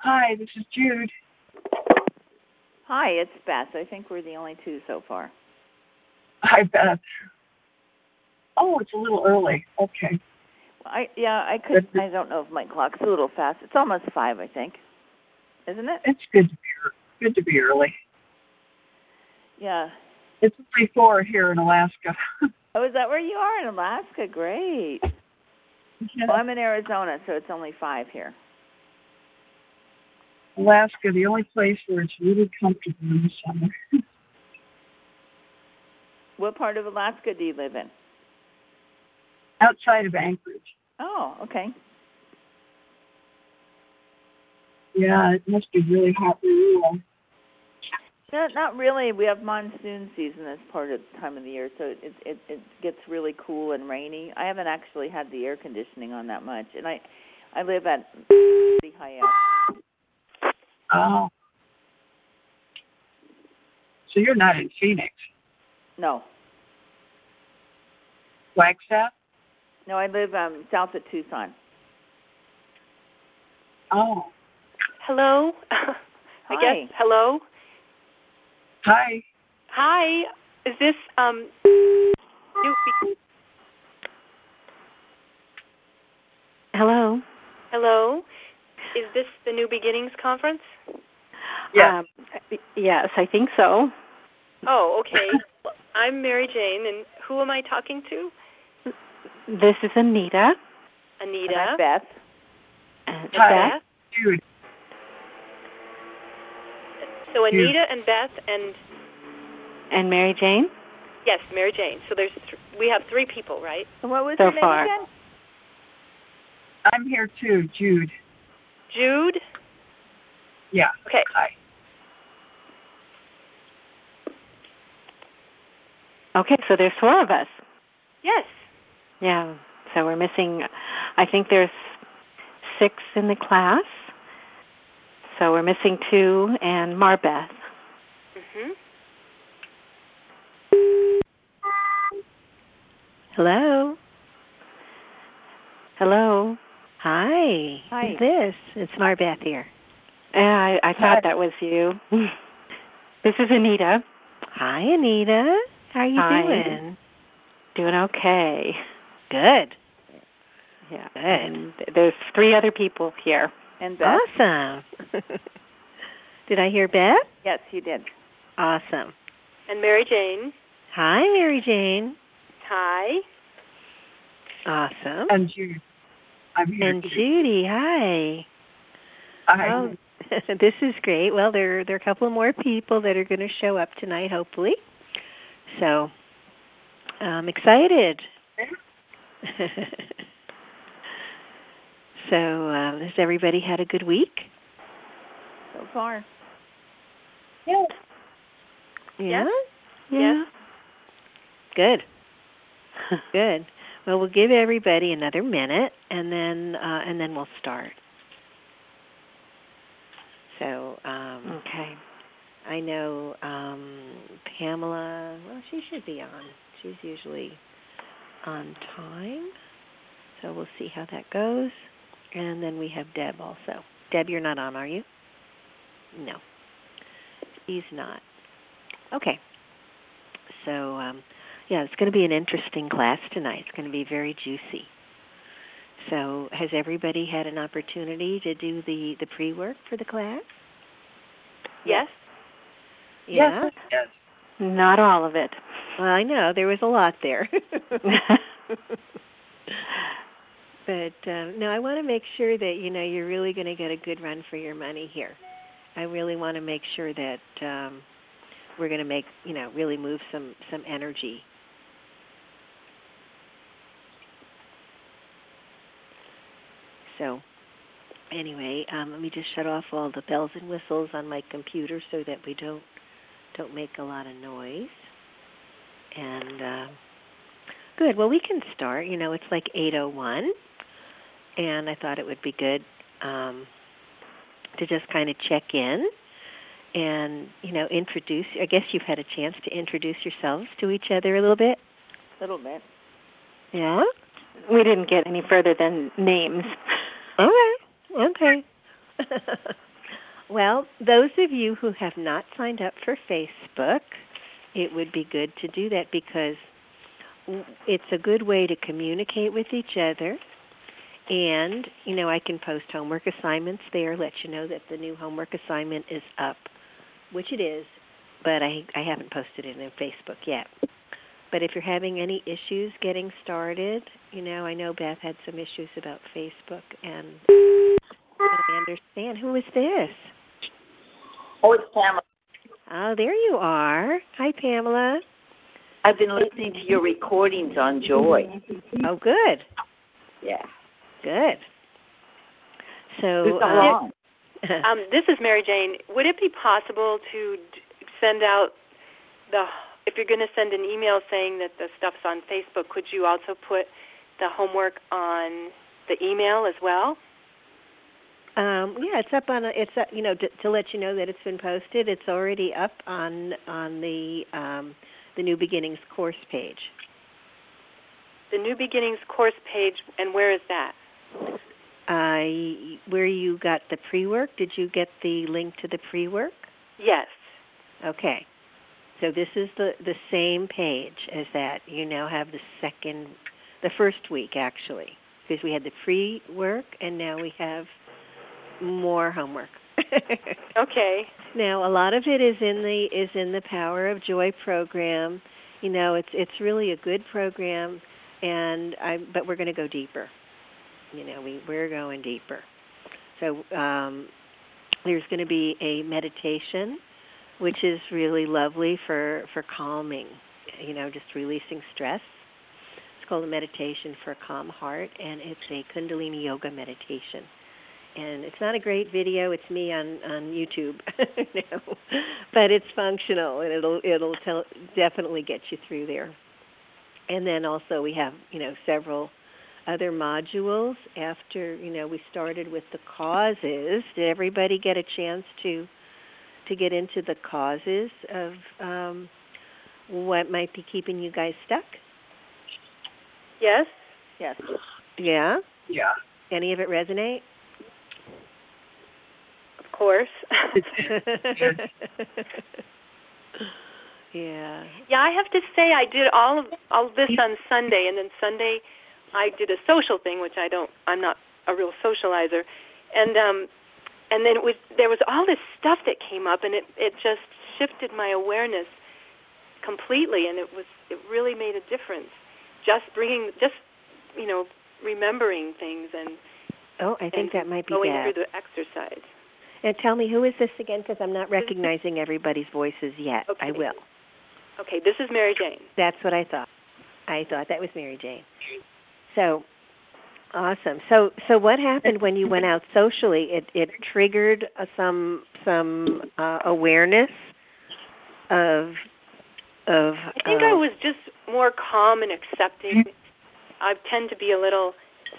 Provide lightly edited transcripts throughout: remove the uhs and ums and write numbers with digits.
Hi, this is Jude. Hi, it's Beth. I think we're the only two so far. Hi, Beth. Oh, it's a little early. Okay. I don't know if my clock's a little fast. It's almost 5, I think. Isn't it? It's good to be early. Yeah. It's only 4 here in Alaska. Oh, is that where you are in Alaska? Great. Yeah. Well, I'm in Arizona, so it's only 5 here. Alaska, the only place where it's really comfortable in the summer. What part of Alaska do you live in? Outside of Anchorage. Oh, okay. Yeah, it must be really hot where you are. No, not really. We have monsoon season as part of the time of the year, so it gets really cool and rainy. I haven't actually had the air conditioning on that much, and I live at pretty high up. Oh. So you're not in Phoenix? No. Flagstaff? No, I live south of Tucson. Oh. Hello? Hi. I guess, hello? Hi. Hi. Is this, Hello? Hello? Is this the New Beginnings Conference? Yes. Yes, I think so. Oh, okay. I'm Mary Jane, and who am I talking to? This is Anita. Anita. And I'm Beth. Hi. Beth. Jude. So Anita and Beth and Mary Jane? Yes, Mary Jane. So we have 3 people, right? And what was so your name far. again? I'm here too, Jude. Jude? Yeah. Okay. Hi. Okay, so there's 4 of us. Yes. Yeah, so we're missing, I think there's 6 in the class. So we're missing 2 and Marbeth. Mm-hmm. Hello? Hello? Hi. Hi. Who's this? It's Marbeth here. Yeah, I thought that was you. This is Anita. Hi, Anita. How are you doing? Doing okay. Good. Yeah. Good. And there's 3 other people here. And Beth. Awesome. Did I hear Beth? Yes, you did. Awesome. And Mary Jane. Hi, Mary Jane. Hi. Awesome. And Jude. I'm here. And Judy, hi. Hi. Well, this is great. Well, there are a couple more people that are going to show up tonight, hopefully. So, I'm excited. So, has everybody had a good week? So far. Yeah. Yeah? Yes. Good. Good. Well, we'll give everybody another minute, and then we'll start. So, okay. I know Pamela, well, she should be on. She's usually on time. So we'll see how that goes. And then we have Deb also. Deb, you're not on, are you? No. She's not. Okay. So, yeah, it's going to be an interesting class tonight. It's going to be very juicy. So has everybody had an opportunity to do the pre-work for the class? Yes. Yeah? Yes. Not all of it. Well, I know. There was a lot there. But, no, I want to make sure that, you're really going to get a good run for your money here. I really want to make sure that we're going to make, really move some energy. So, anyway, let me just shut off all the bells and whistles on my computer so that we don't make a lot of noise. And good. Well, we can start. It's like 8:01, and I thought it would be good to just kind of check in and introduce. I guess you've had a chance to introduce yourselves to each other a little bit. A little bit. Yeah. We didn't get any further than names. Okay. Well, those of you who have not signed up for Facebook, it would be good to do that because it's a good way to communicate with each other. And, I can post homework assignments there, let you know that the new homework assignment is up, which it is, but I haven't posted it in Facebook yet. But if you're having any issues getting started, I know Beth had some issues about Facebook, and I understand. Who is this? Oh, it's Pamela. Oh, there you are. Hi, Pamela. I've been listening to your recordings on Joy. Oh, good. Yeah. Good. So, this is Mary Jane. Would it be possible to send out if you're going to send an email saying that the stuff's on Facebook, could you also put the homework on the email as well? Yeah, it's up on. To let you know that it's been posted. It's already up on the New Beginnings course page. The New Beginnings course page, and where is that? Where you got the pre-work. Did you get the link to the pre-work? Yes. Okay. So this is the same page as that. You now have the first week actually, because we had the pre-work and now we have more homework. Okay. Now a lot of it is in the Power of Joy program. It's really a good program, but we're going to go deeper. We're going deeper. So there's going to be a meditation, which is really lovely for calming, just releasing stress. It's called a meditation for a calm heart, and it's a Kundalini yoga meditation. And it's not a great video. It's me on YouTube, but it's functional, and it'll definitely get you through there. And then also we have several other modules after we started with the causes. Did everybody get a chance to get into the causes of what might be keeping you guys stuck? Yes. Yes. Yeah? Yeah. Any of it resonate? Of course. Yeah. Yeah, I have to say I did all of this on Sunday, and then Sunday I did a social thing, which I'm not a real socializer, and then there was all this stuff that came up, and it just shifted my awareness completely, and it really made a difference. Just remembering things and I think that might be going bad. through the exercise. And tell me, who is this again? Because I'm not recognizing everybody's voices yet. Okay. I will. Okay, this is Mary Jane. That's what I thought. I thought that was Mary Jane. So, awesome. So what happened when you went out socially? It triggered some awareness of. I think I was just more calm and accepting. I tend to be a little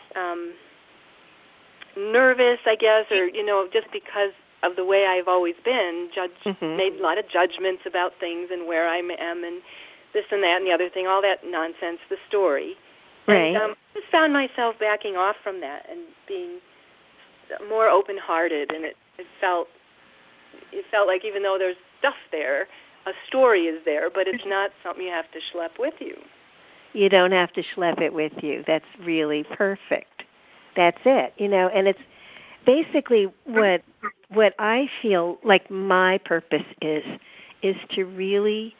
nervous, I guess, or just because of the way I've always been, made a lot of judgments about things and where I am and this and that and the other thing, all that nonsense, the story. Right. And I just found myself backing off from that and being more open-hearted, and it felt like even though there's stuff there, a story is there, but it's not something you have to schlep with you. You don't have to schlep it with you. That's really perfect. That's it. And it's basically what I feel like my purpose is to really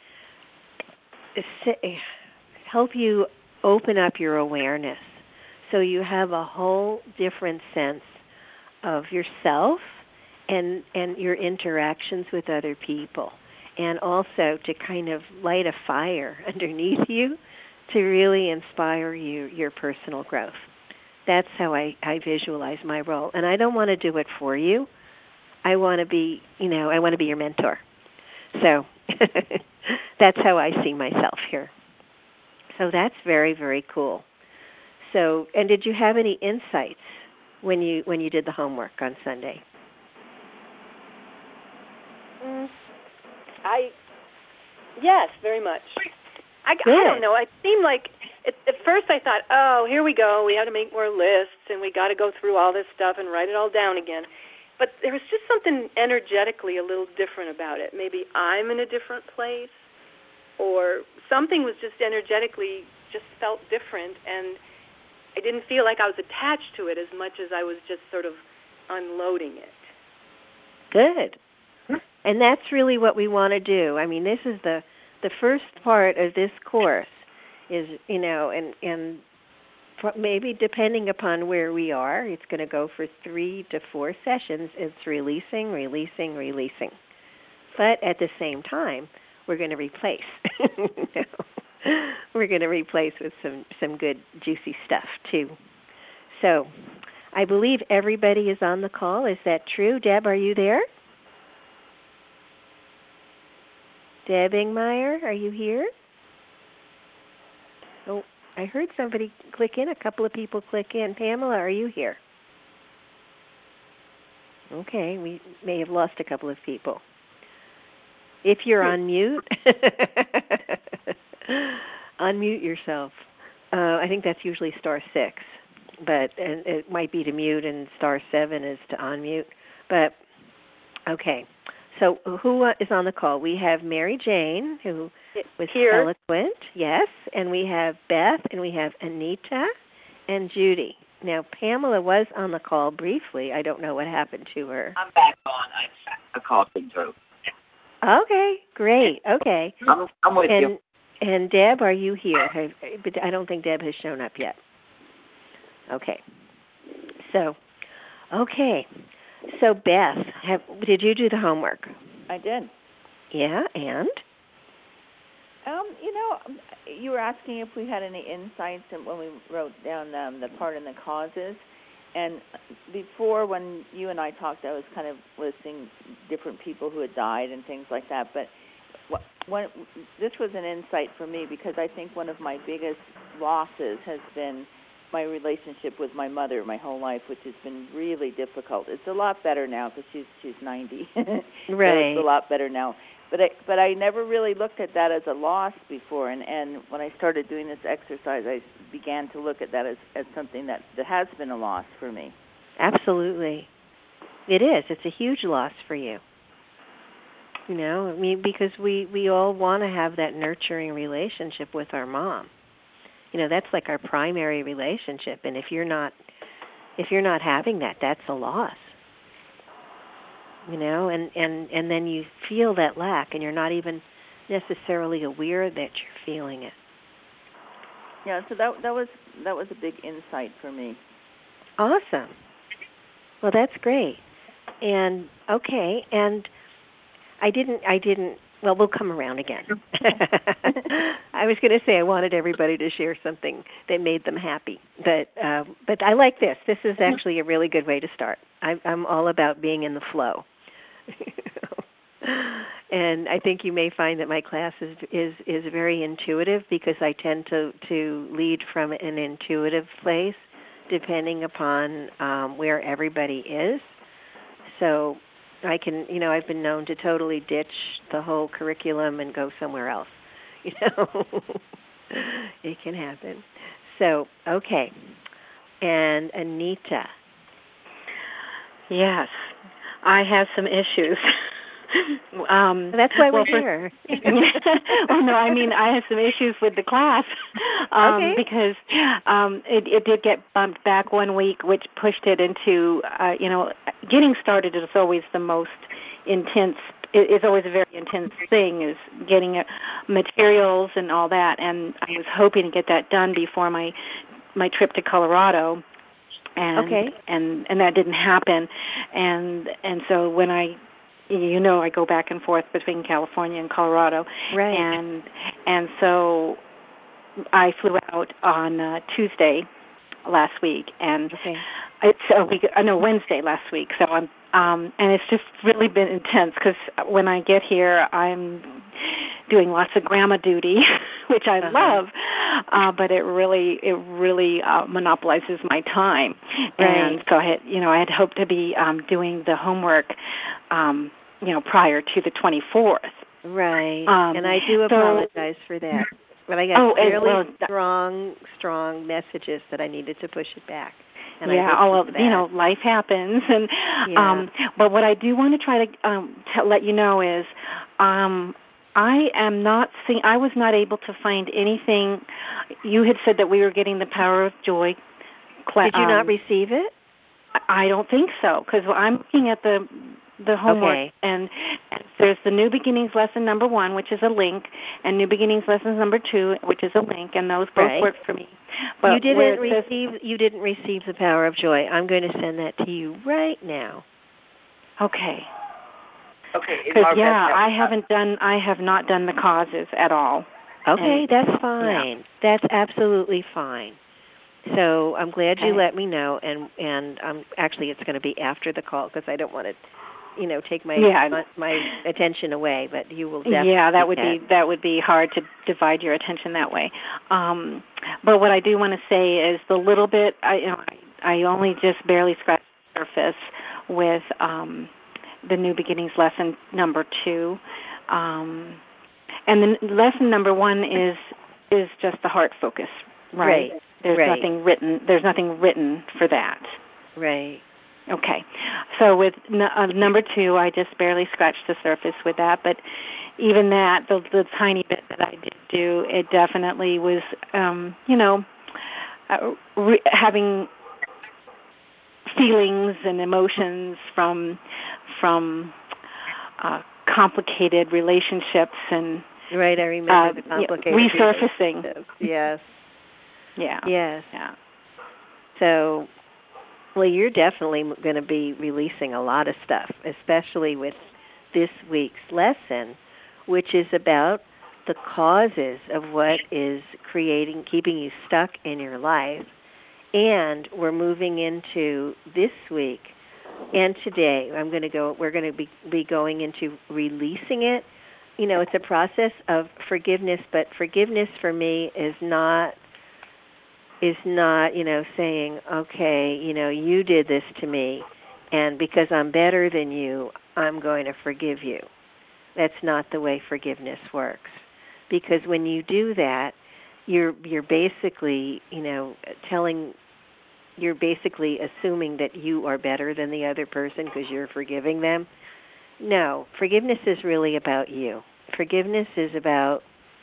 help you open up your awareness so you have a whole different sense of yourself and your interactions with other people, and also to kind of light a fire underneath you to really inspire your personal growth. That's how I visualize my role. And I don't want to do it for you. I want to be, your mentor. So that's how I see myself here. So that's very, very cool. So, and did you have any insights when you did the homework on Sunday? Yes, very much. I don't know. It seemed like at first I thought, oh, here we go. We have to make more lists, and we got to go through all this stuff and write it all down again. but there was just something energetically a little different about it. Maybe I'm in a different place, or something was just energetically just felt different, and I didn't feel like I was attached to it as much as I was just sort of unloading it. Good. And that's really what we want to do. I mean, this is the first part of this course is, and maybe depending upon where we are, it's going to go for 3 to 4 sessions. It's releasing, releasing, releasing. But at the same time, we're going to replace. We're going to replace with some good, juicy stuff, too. So I believe everybody is on the call. Is that true? Deb, are you there? Deb Ingmeyer, are you here? Oh, I heard somebody click in. A couple of people click in. Pamela, are you here? Okay, we may have lost a couple of people. If you're on mute, unmute yourself. I think that's usually *6, but and it might be to mute, and *7 is to unmute. But okay, so who is on the call? We have Mary Jane, who was here. Eloquent, yes, and we have Beth, and we have Anita, and Judy. Now, Pamela was on the call briefly. I don't know what happened to her. I'm back on. I called it through. Okay, great. Okay. I'm with you. And Deb, are you here? But I don't think Deb has shown up yet. Okay. So Beth, did you do the homework? I did. Yeah, and? You were asking if we had any insights when we wrote down the part in the causes. And before, when you and I talked, I was kind of listing different people who had died and things like that. But this was an insight for me, because I think one of my biggest losses has been my relationship with my mother my whole life, which has been really difficult. It's a lot better now because she's 90. Right. So it's a lot better now. But I never really looked at that as a loss before, and when I started doing this exercise, I began to look at that as something that has been a loss for me. Absolutely. It is. It's a huge loss for you. Because we all want to have that nurturing relationship with our mom. That's like our primary relationship, and if you're not having that, that's a loss. And then you feel that lack, and you're not even necessarily aware that you're feeling it. Yeah, so that was a big insight for me. Awesome. Well, that's great. And okay, and I didn't. Well, we'll come around again. I was going to say I wanted everybody to share something that made them happy, but I like this. This is actually a really good way to start. I'm all about being in the flow. And I think you may find that my class is very intuitive, because I tend to lead from an intuitive place, depending upon where everybody is. So I can, I've been known to totally ditch the whole curriculum and go somewhere else. It can happen. So, okay. And Anita. Yes, I have some issues. That's why we're here. Well, no, I have some issues with the class because it did get bumped back one week, which pushed it into, getting started is always the most intense. It's always a very intense thing, is getting materials and all that, and I was hoping to get that done before my trip to Colorado. And that didn't happen, and so when I go back and forth between California and Colorado, right? And so I flew out on Tuesday last week, and it's Wednesday last week. So I'm and it's just really been intense, because when I get here, I'm doing lots of grandma duty, which I love, but it really monopolizes my time. Right. And so I had hoped to be doing the homework, prior to the 24th. Right. And I do apologize for that. But I got really strong messages that I needed to push it back. And life happens, and but what I do want to try to let you know is, I am not seeing. I was not able to find anything. You had said that we were getting the Power of Joy. Did you not receive it? I don't think so, because I'm looking at the homework, and there's the New Beginnings lesson number 1, which is a link, and New Beginnings lesson number 2, which is a link, and those both work for me. But you didn't receive the Power of Joy. I'm going to send that to you right now. Okay. Okay. Because I have not done the causes at all. Okay, that's fine. That's absolutely fine. So I'm glad you let me know, and actually it's going to be after the call because I don't want to, take my attention away. But you will definitely. Yeah, that would be hard to divide your attention that way. But what I do want to say is the little bit I only just barely scratched the surface with the New Beginnings lesson number 2, and the lesson number 1 is just the heart focus, right? There's nothing written. There's nothing written for that. Right. Okay. So with number 2, I just barely scratched the surface with that. But even that, the tiny bit that I did do, it definitely was, having feelings and emotions from complicated relationships and. Right. I remember the complicated resurfacing. Yes. Yeah. Yes. Yeah. So, well, you're definitely going to be releasing a lot of stuff, especially with this week's lesson, which is about the causes of what is keeping you stuck in your life. And we're moving into this week and today. We're going to be going into releasing it. It's a process of forgiveness, but forgiveness for me is not, saying, okay, you did this to me, and because I'm better than you, I'm going to forgive you. That's not the way forgiveness works. Because when you do that, you're basically, you're basically assuming that you are better than the other person because you're forgiving them. No, forgiveness is really about you. Forgiveness is about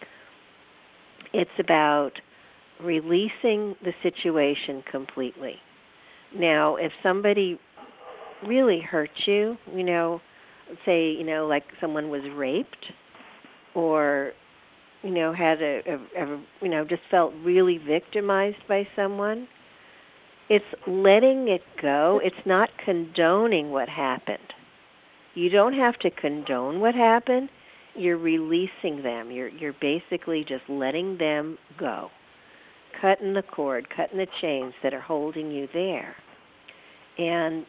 releasing the situation completely. Now, if somebody really hurt you, say, like someone was raped or, had just felt really victimized by someone, it's letting it go. It's not condoning what happened. You don't have to condone what happened. You're releasing them. You're basically just letting them go. Cutting the cord, cutting the chains that are holding you there. And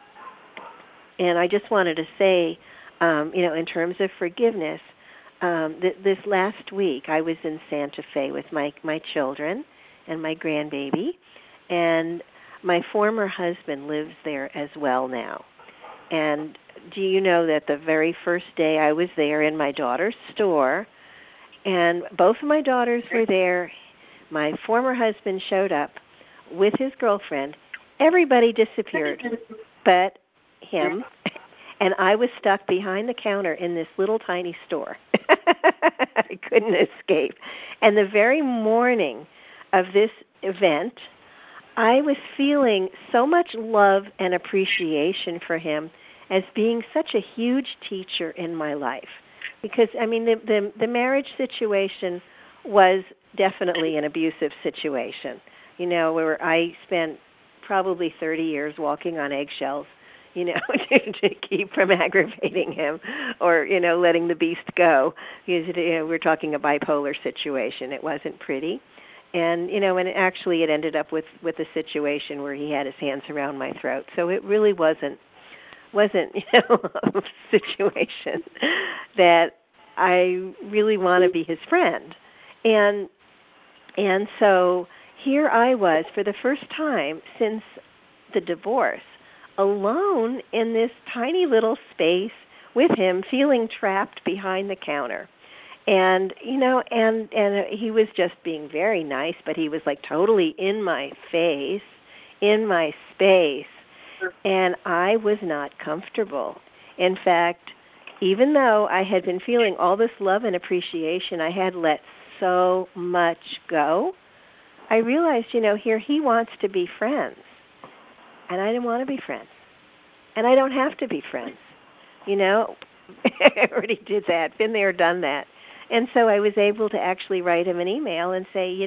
I just wanted to say, in terms of forgiveness, this last week I was in Santa Fe with my children and my grandbaby, and my former husband lives there as well now. And do you know that the very first day I was there in my daughter's store, and both of my daughters were there, my former husband showed up with his girlfriend. Everybody disappeared but him, and I was stuck behind the counter in this little tiny store. I couldn't escape. And the very morning of this event, I was feeling so much love and appreciation for him as being such a huge teacher in my life. Because, the marriage situation was definitely an abusive situation, where I spent probably 30 years walking on eggshells, to keep from aggravating him or, letting the beast go. Because, we're talking a bipolar situation. It wasn't pretty. And, and actually it ended up with a situation where he had his hands around my throat. So it really wasn't a situation that I really want to be his friend. And so here I was for the first time since the divorce, alone in this tiny little space with him, feeling trapped behind the counter. And, and he was just being very nice, but he was like totally in my face, in my space, and I was not comfortable. In fact, even though I had been feeling all this love and appreciation, I had let so much go. I realized, here he wants to be friends, and I didn't want to be friends. And I don't have to be friends. I already did that, been there, done that. And so I was able to actually write him an email and say,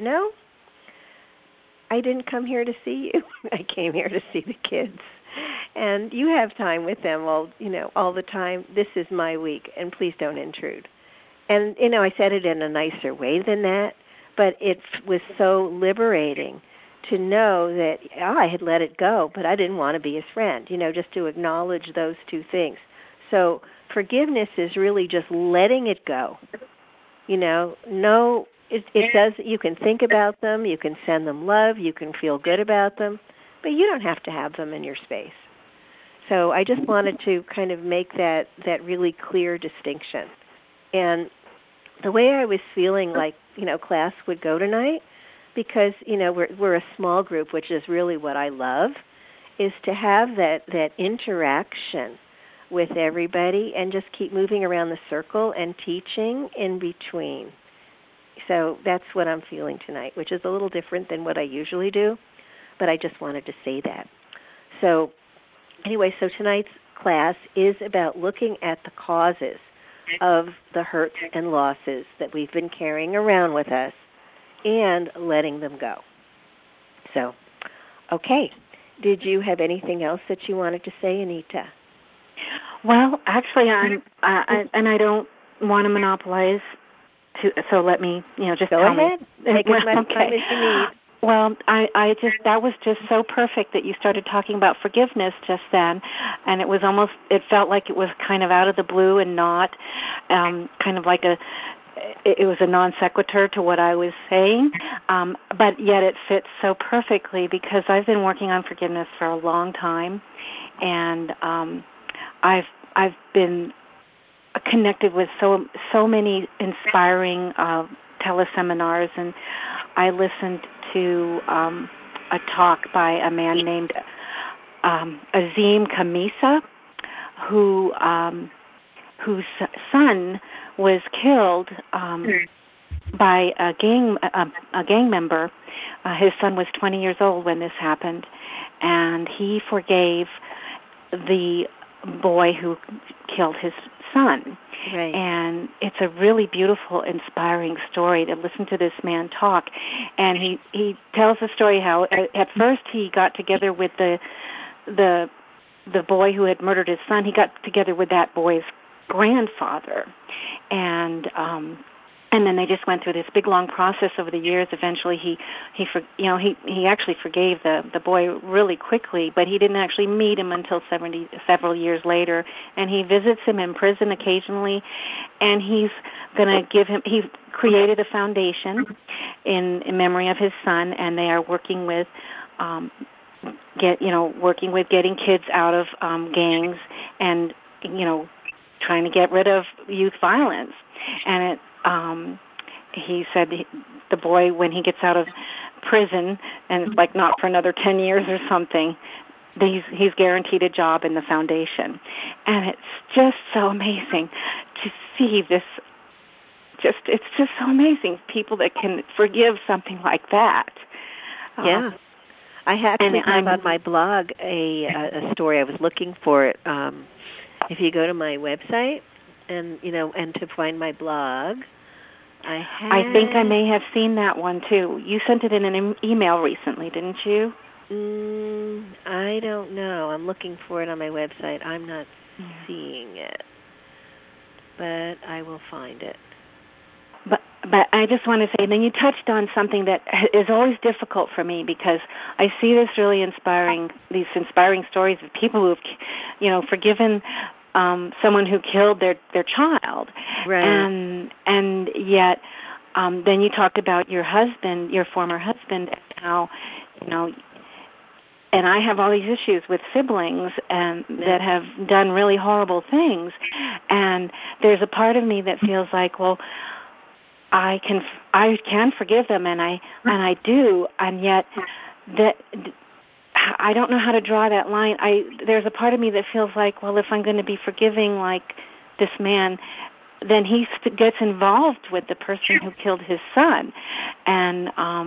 I didn't come here to see you. I came here to see the kids. And you have time with them all the time. This is my week, and please don't intrude. And, I said it in a nicer way than that, but it was so liberating to know that I had let it go, but I didn't want to be his friend, just to acknowledge those two things. So forgiveness is really just letting it go. It does. You can think about them, you can send them love, you can feel good about them, but you don't have to have them in your space. So I just wanted to kind of make that really clear distinction. And the way I was feeling like, class would go tonight, because, we're a small group, which is really what I love, is to have that interaction with everybody and just keep moving around the circle and teaching in between. So that's what I'm feeling tonight, which is a little different than what I usually do, but I just wanted to say that. So anyway, so tonight's class is about looking at the causes of the hurts and losses that we've been carrying around with us and letting them go. So, okay. Did you have anything else that you wanted to say, Anita? Well, actually, I don't want to monopolize. So let me, just go ahead. Take as much time as you need. Well, I just, that was just so perfect that you started talking about forgiveness just then, and it felt like it was kind of out of the blue and not kind of like it was a non sequitur to what I was saying, but yet it fits so perfectly because I've been working on forgiveness for a long time, and I've been connected with so many inspiring teleseminars, and I listened to a talk by a man named Azim Khamisa, whose son was killed by a gang member. His son was 20 years old when this happened, and he forgave the boy who killed his son. Right. And it's a really beautiful, inspiring story to listen to this man talk. And he tells the story how at first he got together with the boy who had murdered his son. He got together with that boy's grandfather, and then they just went through this big long process over the years. Eventually, he actually forgave the boy really quickly, but he didn't actually meet him until several years later. And he visits him in prison occasionally, and he's going to give him. He created a foundation in memory of his son, and they are working with getting kids out of gangs and trying to get rid of youth violence. And he said the boy, when he gets out of prison, and like not for another 10 years or something, he's guaranteed a job in the foundation. And it's just so amazing to see this. It's just so amazing, people that can forgive something like that. Yeah. I actually have on my blog a story. I was looking for it. If you go to my website and to find my blog, I think I may have seen that one too. You sent it in an email recently, didn't you? I don't know. I'm looking for it on my website. I'm not seeing it, but I will find it. But I just want to say, then you touched on something that is always difficult for me, because I see these inspiring stories of people who have, forgiven someone who killed their child, right? And yet, then you talked about your husband, your former husband, and how, and I have all these issues with siblings and that have done really horrible things, and there's a part of me that feels like, well, I can forgive them, and I do, and yet I don't know how to draw that line. There's a part of me that feels like, well, if I'm going to be forgiving like this man, then he gets involved with the person who killed his son. And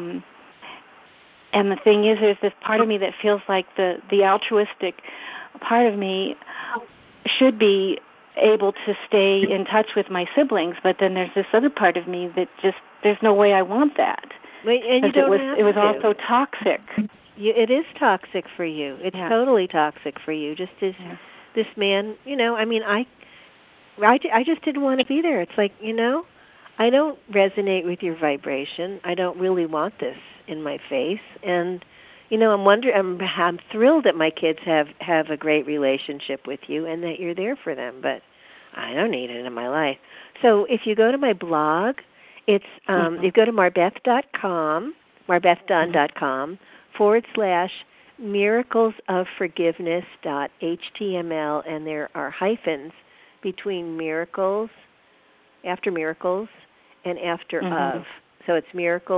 the thing is, there's this part of me that feels like the altruistic part of me should be able to stay in touch with my siblings, but then there's this other part of me that just, there's no way I want that. And you don't have it was to. also toxic. It is toxic for you. It's totally toxic for you. Just as this man, I mean, I just didn't want to be there. It's like, I don't resonate with your vibration. I don't really want this in my face. And, I'm thrilled that my kids have a great relationship with you and that you're there for them, but I don't need it in my life. So if you go to my blog, it's you go to marbethdunn.com /miraclesofforgiveness.html, and there are hyphens between miracles, after miracles, and after of. So it's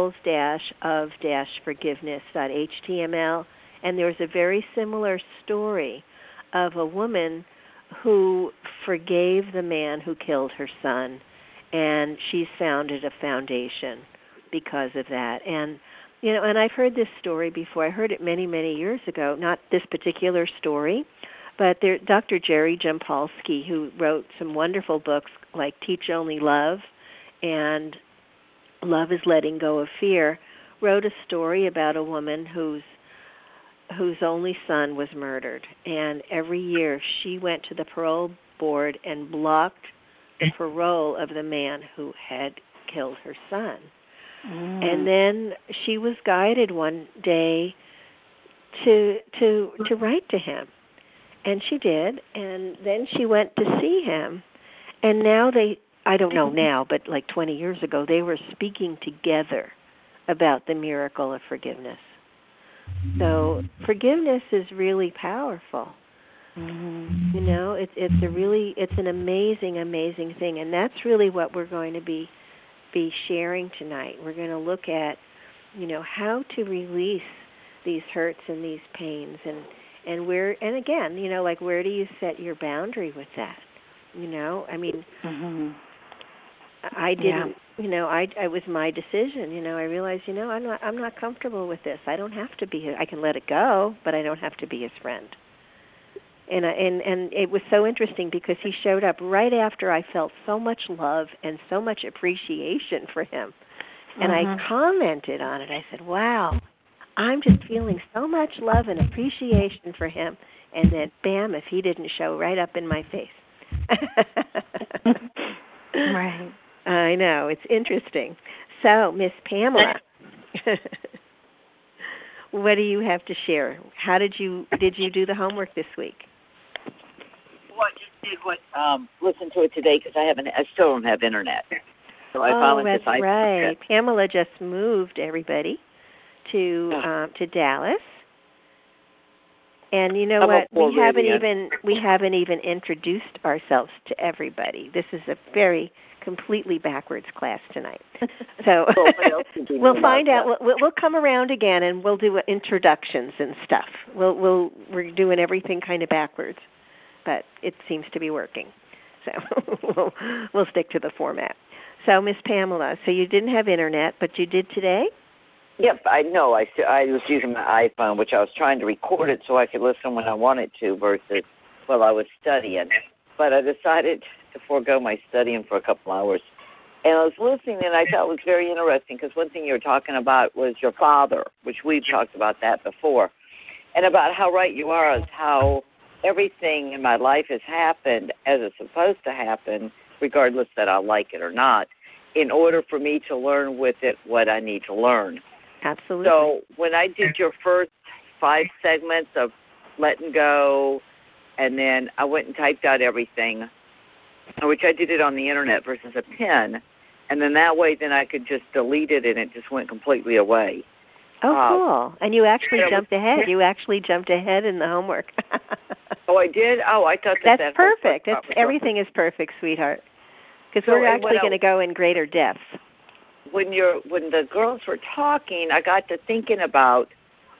miracles-of-forgiveness.html, and there's a very similar story of a woman who forgave the man who killed her son, and she's founded a foundation because of that. And and I've heard this story before. I heard it many, many years ago. Not this particular story, but Dr. Jerry Jampolsky, who wrote some wonderful books like Teach Only Love and Love is Letting Go of Fear, wrote a story about a woman whose only son was murdered. And every year she went to the parole board and blocked the parole of the man who had killed her son. And then she was guided one day to write to him. And she did, and then she went to see him. And now I don't know now, but like 20 years ago, they were speaking together about the miracle of forgiveness. So forgiveness is really powerful. It's an amazing, amazing thing, and that's really what we're going to be sharing tonight. We're going to look at, how to release these hurts and these pains, and where, and again, like where do you set your boundary with that? I didn't, it was my decision. I realized, I'm not comfortable with this. I don't have to be. I can let it go, but I don't have to be his friend. And it was so interesting because he showed up right after I felt so much love and so much appreciation for him. And I commented on it. I said, "Wow, I'm just feeling so much love and appreciation for him." And then, bam! If he didn't show right up in my face. Right. I know, it's interesting. So, Miss Pamela, what do you have to share? How did you do the homework this week? Well, I just did listen to it today because I still don't have internet. So I finally that's decided. Right. Pamela just moved everybody to Dallas. And you know what? We haven't even introduced ourselves to everybody. This is a very completely backwards class tonight. So we'll find out. We'll come around again and we'll do introductions and stuff. We're doing everything kind of backwards, but it seems to be working. So we'll stick to the format. So Miss Pamela, so you didn't have internet, but you did today? Yep, I know. I was using my iPhone, which I was trying to record it so I could listen when I wanted to versus while I was studying. But I decided to forego my studying for a couple hours. And I was listening, and I thought it was very interesting because one thing you were talking about was your father, which we've talked about that before, and about how right you are as how everything in my life has happened as it's supposed to happen, regardless that I like it or not, in order for me to learn with it what I need to learn. Absolutely. So when I did your first 5 segments of letting go, and then I went and typed out everything, which I did it on the internet versus a pen, and then that way then I could just delete it and it just went completely away. Oh, cool. And you actually jumped ahead. You actually jumped ahead in the homework. Oh, I did? Oh, I thought that's perfect. Everything is perfect, sweetheart. Because we're actually going to go in greater depth. When the girls were talking, I got to thinking about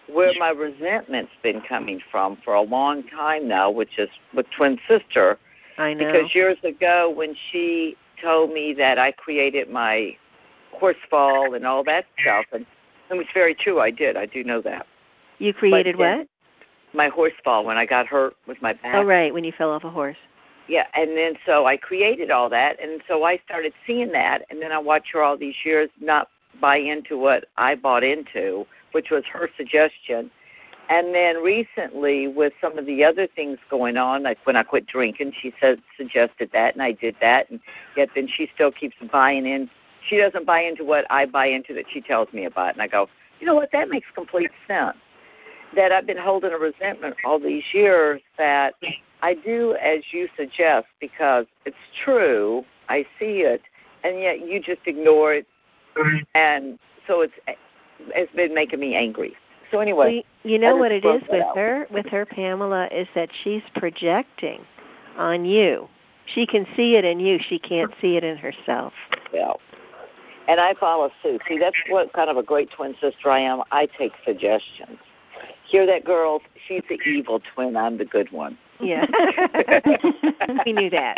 where my resentment's been coming from for a long time now, which is with twin sister. I know. Because years ago when she told me that I created my horse fall and all that stuff, and it was very true, I did. I do know that. You created what? My horse fall when I got hurt with my back. Oh, right, when you fell off a horse. Yeah, and then so I created all that, and so I started seeing that, and then I watched her all these years not buy into what I bought into, which was her suggestion. And then recently, with some of the other things going on, like when I quit drinking, she suggested that, and I did that, and yet then she still keeps buying in. She doesn't buy into what I buy into that she tells me about, and I go, you know what, that makes complete sense. That I've been holding a resentment all these years that I do as you suggest because it's true, I see it, and yet you just ignore it, and so it's been making me angry. So anyway, well, you know what it is with her, Pamela, is that she's projecting on you. She can see it in you. She can't see it in herself. Yeah. And I follow suit. See, that's what kind of a great twin sister I am. I take suggestions. Hear that, girls? She's the evil twin. I'm the good one. Yeah. We knew that.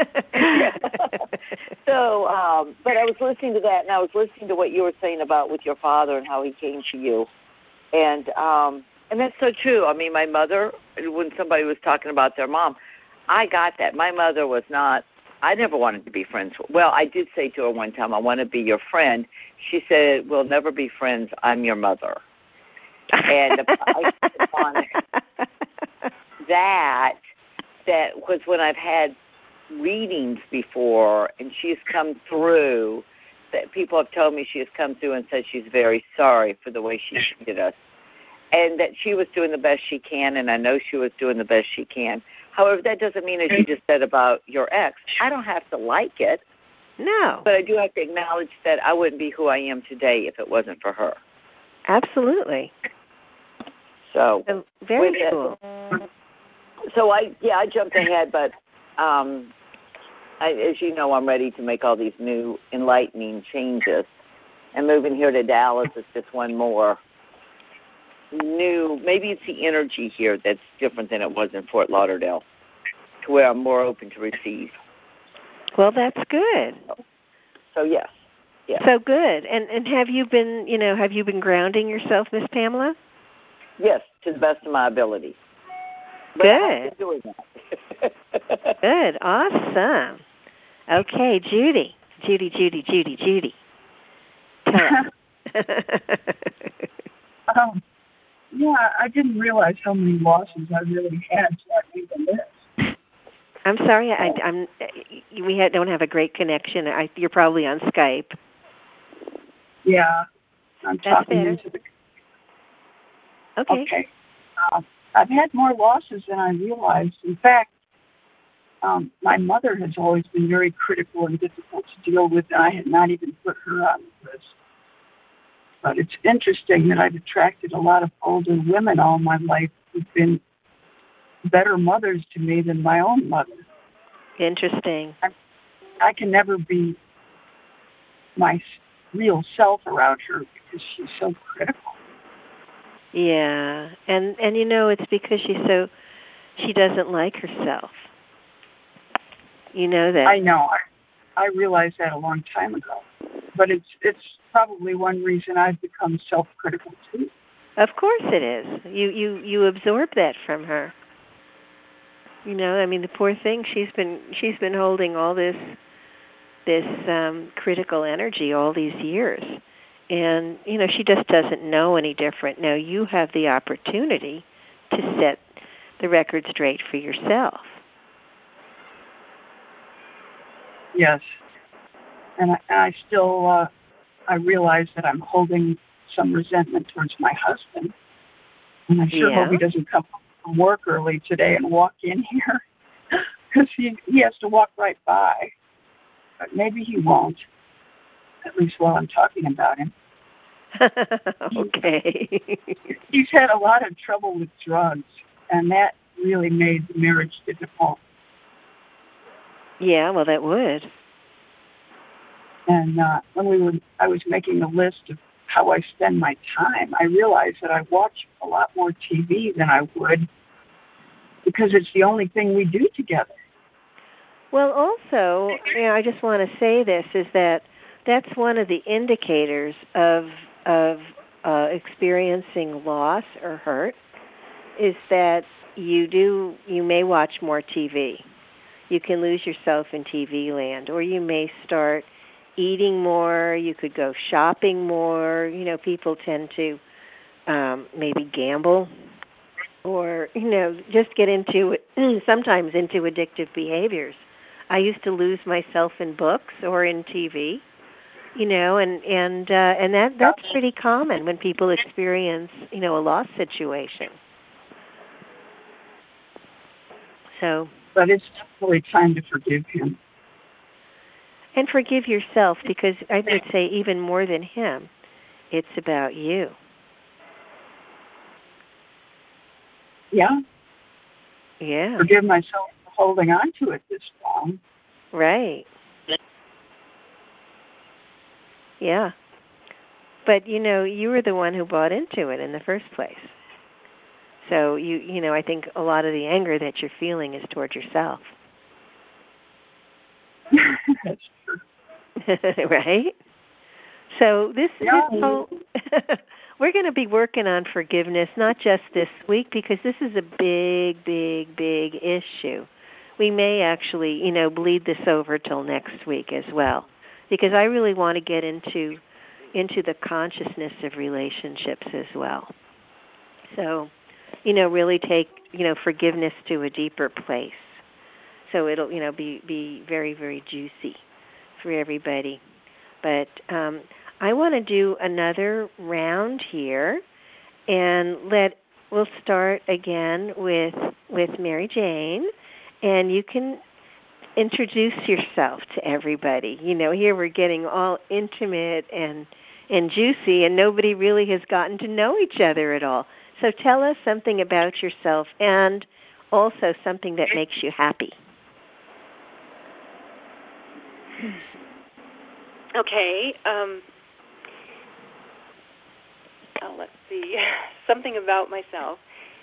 So, but I was listening to that, and I was listening to what you were saying about with your father and how he came to you. And that's so true. I mean, my mother, when somebody was talking about their mom, I got that. My mother was not, I never wanted to be friends. Well, I did say to her one time, I want to be your friend. She said, we'll never be friends. I'm your mother. And I upon that was when I've had readings before, and she's come through, that people have told me she has come through and said she's very sorry for the way she treated us, and that she was doing the best she can, and I know she was doing the best she can. However, that doesn't mean, as you just said about your ex, I don't have to like it. No. But I do have to acknowledge that I wouldn't be who I am today if it wasn't for her. Absolutely. So very cool. So I jumped ahead, but as you know, I'm ready to make all these new enlightening changes. And moving here to Dallas is just one more new. Maybe it's the energy here that's different than it was in Fort Lauderdale, to where I'm more open to receive. Well, that's good. So yes. So good. And have you been grounding yourself, Miss Pamela? Yes, to the best of my ability. But good. I have been doing that. Good. Awesome. Okay, Judy. Tell us. Yeah, I didn't realize how many losses I really had, so I made the list. I'm sorry, we don't have a great connection. You're probably on Skype. Yeah, I'm talking into the. Okay. I've had more losses than I realized. In fact, my mother has always been very critical and difficult to deal with, and I had not even put her on the list. But it's interesting that I've attracted a lot of older women all my life who've been better mothers to me than my own mother. Interesting. I can never be my real self around her because she's so critical. Yeah, and it's because she doesn't like herself. You know that. I know. I realized that a long time ago. But it's probably one reason I've become self-critical too. Of course it is. You absorb that from her. I mean, the poor thing, she's been holding all this critical energy all these years. And, she just doesn't know any different. Now, you have the opportunity to set the record straight for yourself. Yes. And I still, I realize that I'm holding some resentment towards my husband. And I sure hope he doesn't come from work early today and walk in here. Because he has to walk right by. But maybe he won't. At least while I'm talking about him. Okay. He's had a lot of trouble with drugs, and that really made the marriage difficult. Yeah, well, that would. And when I was making a list of how I spend my time. I realize that I watch a lot more TV than I would because it's the only thing we do together. Well, also, I just want to say this, is that that's one of the indicators of experiencing loss or hurt, is that you may watch more TV. You can lose yourself in TV land, or you may start eating more. You could go shopping more. People tend to maybe gamble, or just get into sometimes into addictive behaviors. I used to lose myself in books or in TV, and that's pretty common when people experience a loss situation. So. But it's definitely time to forgive him. And forgive yourself, because I would say even more than him, it's about you. Yeah. Yeah. Forgive myself for holding on to it this long. Right. Yeah. But, you were the one who bought into it in the first place. So, I think a lot of the anger that you're feeling is toward yourself. That's true. Right? So this whole we're going to be working on forgiveness, not just this week, because this is a big, big, big issue. We may actually, bleed this over till next week as well, because I really want to get into the consciousness of relationships as well. So, really take, forgiveness to a deeper place. So it'll, be very, very juicy for everybody. But I want to do another round here, and we'll start again with Mary Jane, and you can introduce yourself to everybody. Here we're getting all intimate and juicy, and nobody really has gotten to know each other at all. So tell us something about yourself, and also something that makes you happy. Okay. Let's see. Something about myself.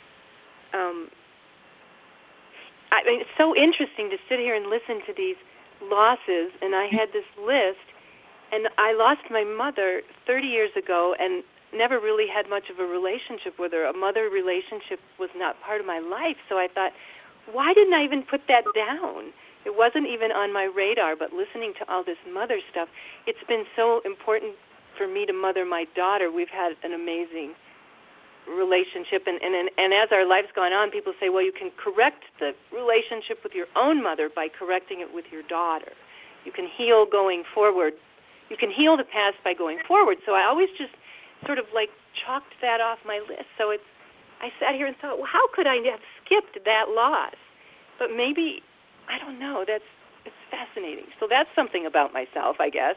It's so interesting to sit here and listen to these losses, and I had this list, and I lost my mother 30 years ago and never really had much of a relationship with her. A mother relationship was not part of my life, so I thought, why didn't I even put that down? It wasn't even on my radar, but listening to all this mother stuff, it's been so important for me to mother my daughter. We've had an amazing relationship, and as our life's gone on, people say, well, you can correct the relationship with your own mother by correcting it with your daughter. You can heal going forward. You can heal the past by going forward. So I always just sort of chalked that off my list. So I sat here and thought, well, how could I have skipped that loss? But maybe, I don't know, it's fascinating. So that's something about myself, I guess.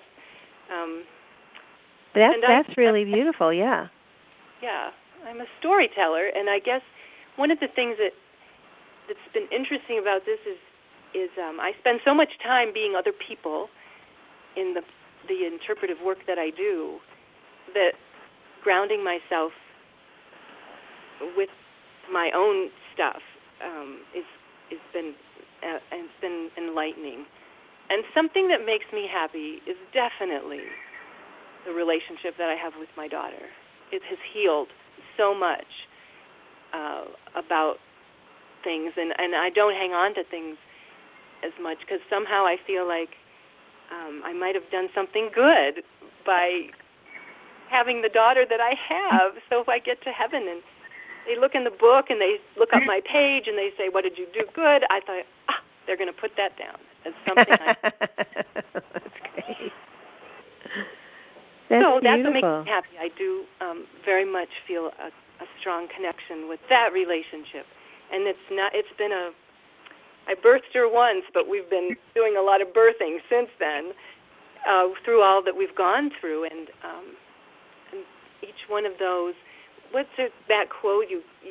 That's really beautiful, yeah. Yeah, I'm a storyteller, and I guess one of the things that's been interesting about this is I spend so much time being other people in the interpretive work that I do, that grounding myself with my own stuff has been enlightening. And something that makes me happy is definitely the relationship that I have with my daughter. It has healed so much about things, and I don't hang on to things as much, because somehow I feel like I might have done something good by having the daughter that I have. So if I get to heaven and they look in the book and they look up my page and they say, what did you do good? I thought, they're going to put that down as something. That's great. So that's what makes me happy. I do very much feel a strong connection with that relationship. And I birthed her once, but we've been doing a lot of birthing since then, through all that we've gone through. And each one of those, that quote,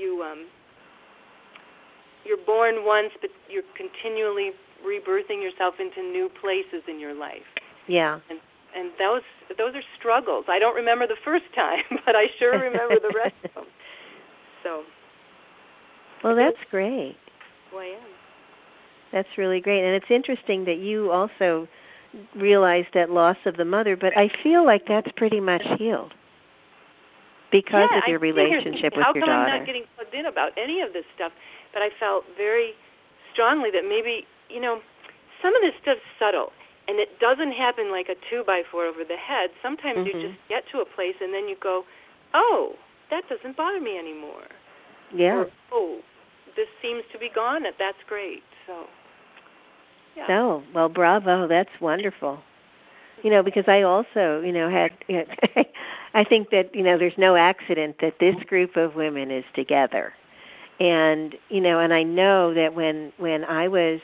you're born once, but you're continually rebirthing yourself into new places in your life. Yeah. and those are struggles. I don't remember the first time, but I sure remember the rest of them. So. Well, that's great. Who I am. That's really great, and it's interesting that you also realized that loss of the mother, but I feel like that's pretty much healed because of your relationship with your daughter. How come I'm not getting plugged in about any of this stuff? But I felt very strongly that maybe, some of this stuff's subtle, and it doesn't happen like a 2x4 over the head. Sometimes you just get to a place, and then you go, oh, that doesn't bother me anymore. Yeah. Or, oh, this seems to be gone. That's great. So. Yeah. Oh, well, bravo. That's wonderful. Because I also, had, I think that, there's no accident that this group of women is together. And, and I know that when I was,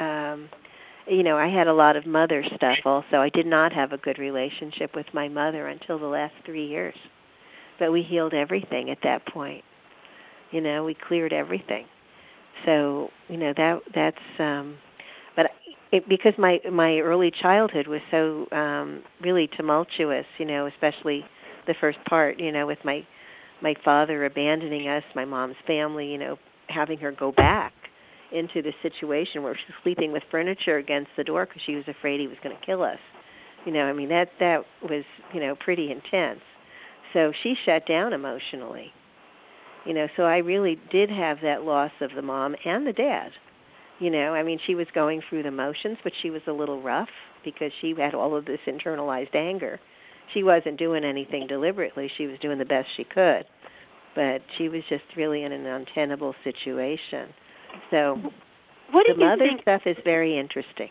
I had a lot of mother stuff also. I did not have a good relationship with my mother until the last 3 years. But we healed everything at that point. We cleared everything. So, that's, but because my early childhood was so really tumultuous, especially the first part, with my father abandoning us, my mom's family, having her go back into the situation where she was sleeping with furniture against the door because she was afraid he was going to kill us. That was, pretty intense. So she shut down emotionally. So I really did have that loss of the mom and the dad. She was going through the motions, but she was a little rough because she had all of this internalized anger. She wasn't doing anything deliberately. She was doing the best she could. But she was just really in an untenable situation. So the mother stuff is very interesting.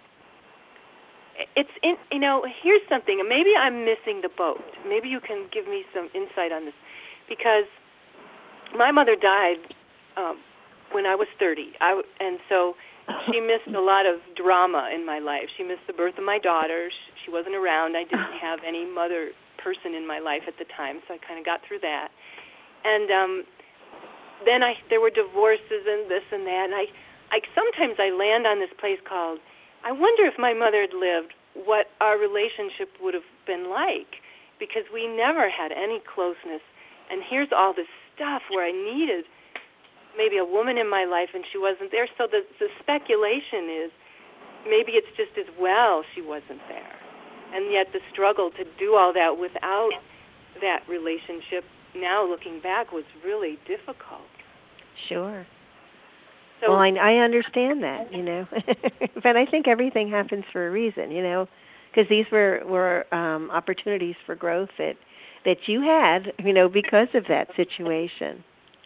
It's here's something. Maybe I'm missing the boat. Maybe you can give me some insight on this. Because my mother died when I was 30. And so she missed a lot of drama in my life. She missed the birth of my daughter. She wasn't around. I didn't have any mother person in my life at the time, so I kind of got through that. And then there were divorces and this and that. And I sometimes I land on this place called, I wonder if my mother had lived, what our relationship would have been like, because we never had any closeness. And here's all this stuff where I needed maybe a woman in my life and she wasn't there. So the speculation is maybe it's just as well she wasn't there. And yet the struggle to do all that without that relationship, now looking back, was really difficult. Sure. So, well, I understand that, but I think everything happens for a reason, because these were opportunities for growth that you had, because of that situation.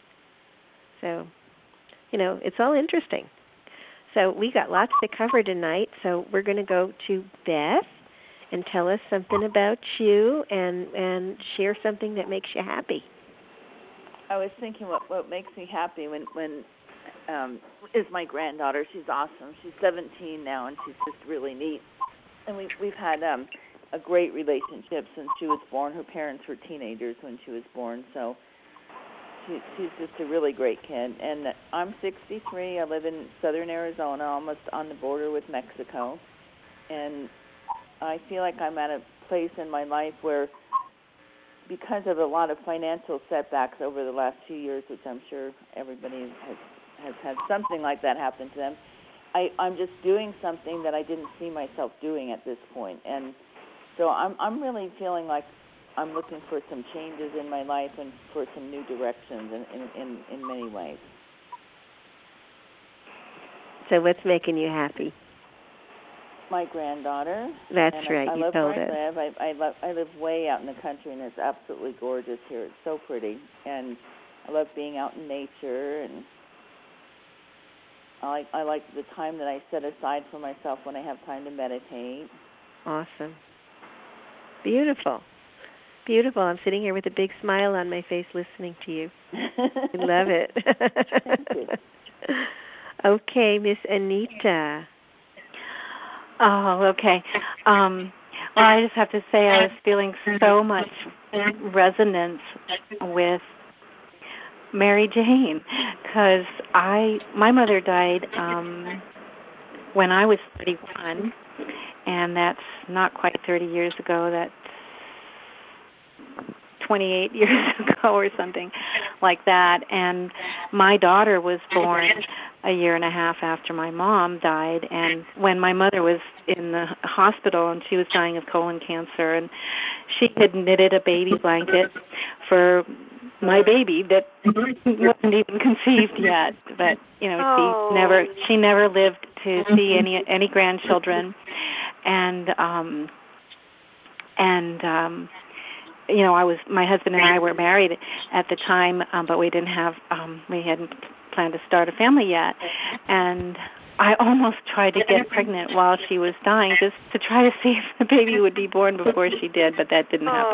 So, it's all interesting. So we got lots to cover tonight, so we're going to go to Beth and tell us something about you and share something that makes you happy. I was thinking what makes me happy when is my granddaughter. She's awesome. She's 17 now, and she's just really neat. And we've had a great relationship since she was born. Her parents were teenagers when she was born, so she's just a really great kid. And I'm 63. I live in southern Arizona, almost on the border with Mexico. And I feel like I'm at a place in my life where, because of a lot of financial setbacks over the last 2 years, which I'm sure everybody has had something like that happen to them, I'm just doing something that I didn't see myself doing at this point. And so I'm really feeling like I'm looking for some changes in my life and for some new directions in many ways. So what's making you happy? My granddaughter. That's right. I you love told where us. I live way out in the country, and it's absolutely gorgeous here. It's so pretty, and I love being out in nature, and I like the time that I set aside for myself when I have time to meditate. Awesome. Beautiful. Beautiful. I'm sitting here with a big smile on my face listening to you. I love it. Thank you. Okay, Miss Anita. Oh, okay. Well, I just have to say I was feeling so much resonance with Mary Jane, because my mother died when I was 31, and that's not quite 30 years ago, that's 28 years ago or something like that. And my daughter was born a year and a half after my mom died. And when my mother was in the hospital and she was dying of colon cancer, and she had knitted a baby blanket for my baby that wasn't even conceived yet. But she never lived to see any grandchildren. And my husband and I were married at the time, but we hadn't planned to start a family yet. And I almost tried to get pregnant while she was dying, just to try to see if the baby would be born before she did, but that didn't happen.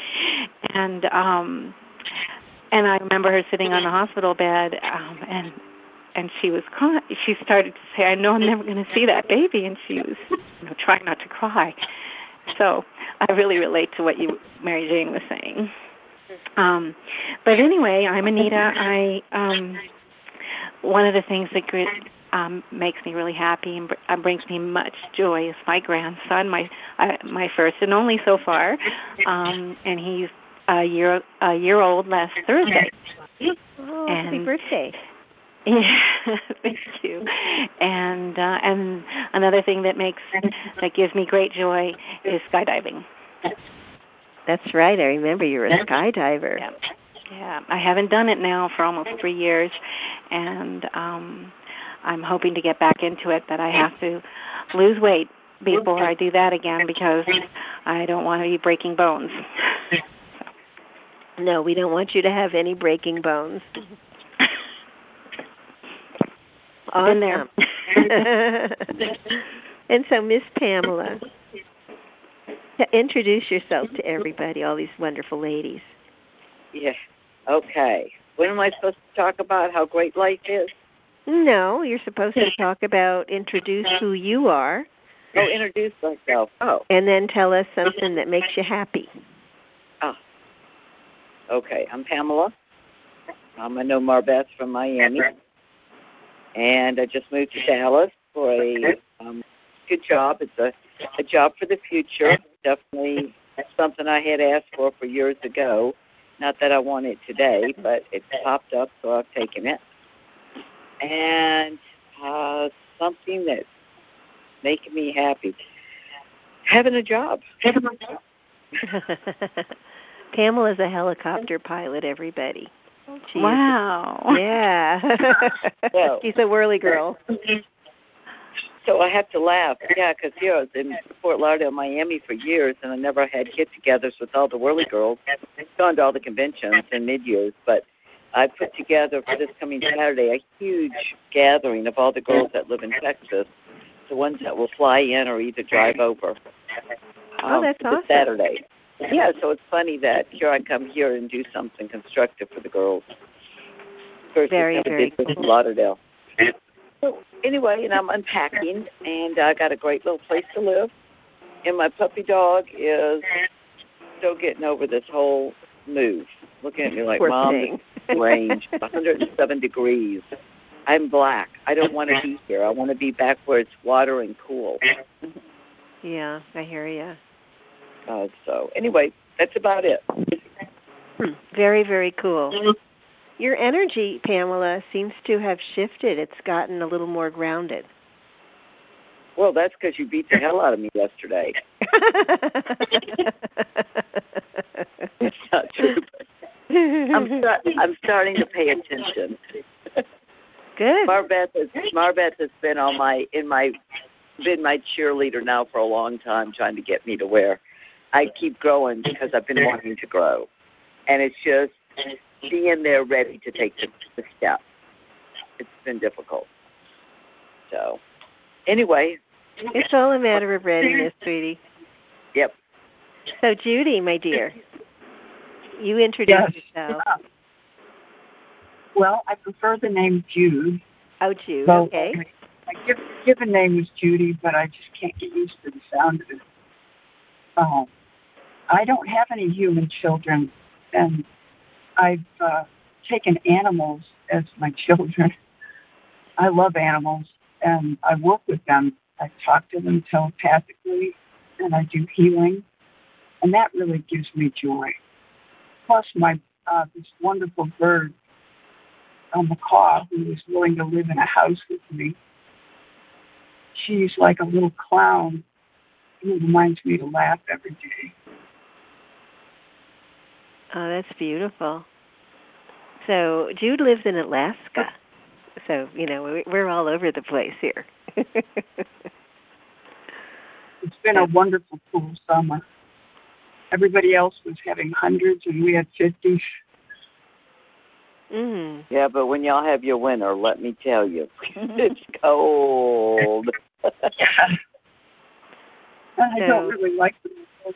And I remember her sitting on the hospital bed, and she was crying. She started to say, "I know I'm never going to see that baby," and she was trying not to cry. So I really relate to what Mary Jane was saying. But anyway, I'm Anita. One of the things that makes me really happy and brings me much joy is my grandson, my first and only so far, and he's a year old last Thursday. Oh, happy birthday! Yeah, thank you. And another thing that gives me great joy is skydiving. That's right. I remember you were a skydiver. Yeah. I haven't done it now for almost 3 years, and I'm hoping to get back into it, but I have to lose weight before I do that again because I don't want to be breaking bones. No, we don't want you to have any breaking bones. Awesome. There. And so, Miss Pamela, introduce yourself to everybody, all these wonderful ladies. Yeah. Okay. When am I supposed to talk about how great life is? No, you're supposed to talk about introduce who you are. Oh, introduce myself. Oh. And then tell us something that makes you happy. Oh. Okay. I'm Pamela. I'm a Marbeth from Miami. And I just moved to Dallas for a good job. It's a job for the future. Definitely something I had asked for years ago. Not that I want it today, but it popped up, so I've taken it. And something that's making me happy. Having a job. Pamela's a helicopter pilot, everybody. Wow. Yeah. She's a whirly girl. So I have to laugh. Yeah, because I was in Fort Lauderdale, Miami for years, and I never had get-togethers with all the whirly girls. I've gone to all the conventions and mid-years, but I put together for this coming Saturday a huge gathering of all the girls that live in Texas, the ones that will fly in or either drive over. That's awesome. Saturday. Yeah, so it's funny that here I come here and do something constructive for the girls. Very, very cool. Lauderdale. So anyway, and I'm unpacking, and I got a great little place to live. And my puppy dog is still getting over this whole move, looking at me like, Mom, it's range, 107 degrees. I'm black. I don't want to be here. I want to be back where it's water and cool. Yeah, I hear you. So anyway, that's about it. Very, very cool. Your energy, Pamela, seems to have shifted. It's gotten a little more grounded. Well, that's because you beat the hell out of me yesterday. It's not true. I'm starting to pay attention. Good. Marbeth has been been my cheerleader now for a long time, trying to get me to where I keep growing because I've been wanting to grow. And it's just being there ready to take the step. It's been difficult. So, anyway. It's all a matter of readiness, sweetie. Yep. So, Judy, my dear, you introduce yourself. Well, I prefer the name Jude. Oh, Jude, so okay. My given name is Judy, but I just can't get used to the sound of it. I don't have any human children, and I've taken animals as my children. I love animals, and I work with them. I talk to them telepathically, and I do healing, and that really gives me joy. Plus, my this wonderful bird, a macaw, who is willing to live in a house with me. She's like a little clown who reminds me to laugh every day. Oh, that's beautiful. So Jude lives in Alaska. So, we're all over the place here. It's been a wonderful, cool summer. Everybody else was having hundreds, and we had 50s. Mm. Yeah, but when y'all have your winter, let me tell you, it's cold. Yeah. I don't really like the cold.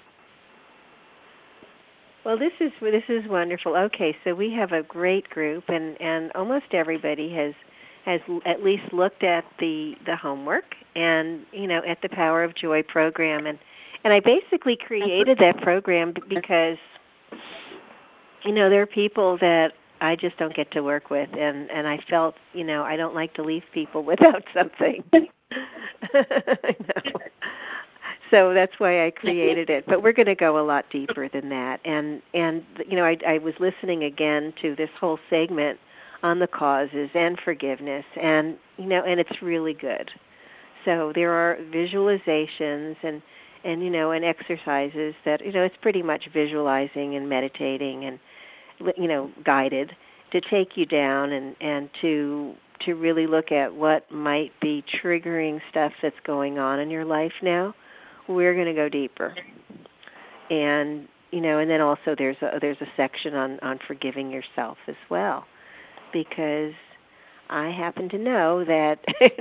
Well, this is wonderful. Okay, so we have a great group, and almost everybody has at least looked at the homework and at the Power of Joy program, and I basically created that program because there are people that I just don't get to work with, and I felt I don't like to leave people without something. I know. So that's why I created it. But we're going to go a lot deeper than that. And I was listening again to this whole segment on the causes and forgiveness, and and it's really good. So there are visualizations and exercises that it's pretty much visualizing and meditating and guided to take you down and to really look at what might be triggering stuff that's going on in your life now. We're going to go deeper, and and then also there's a section on forgiving yourself as well, because I happen to know that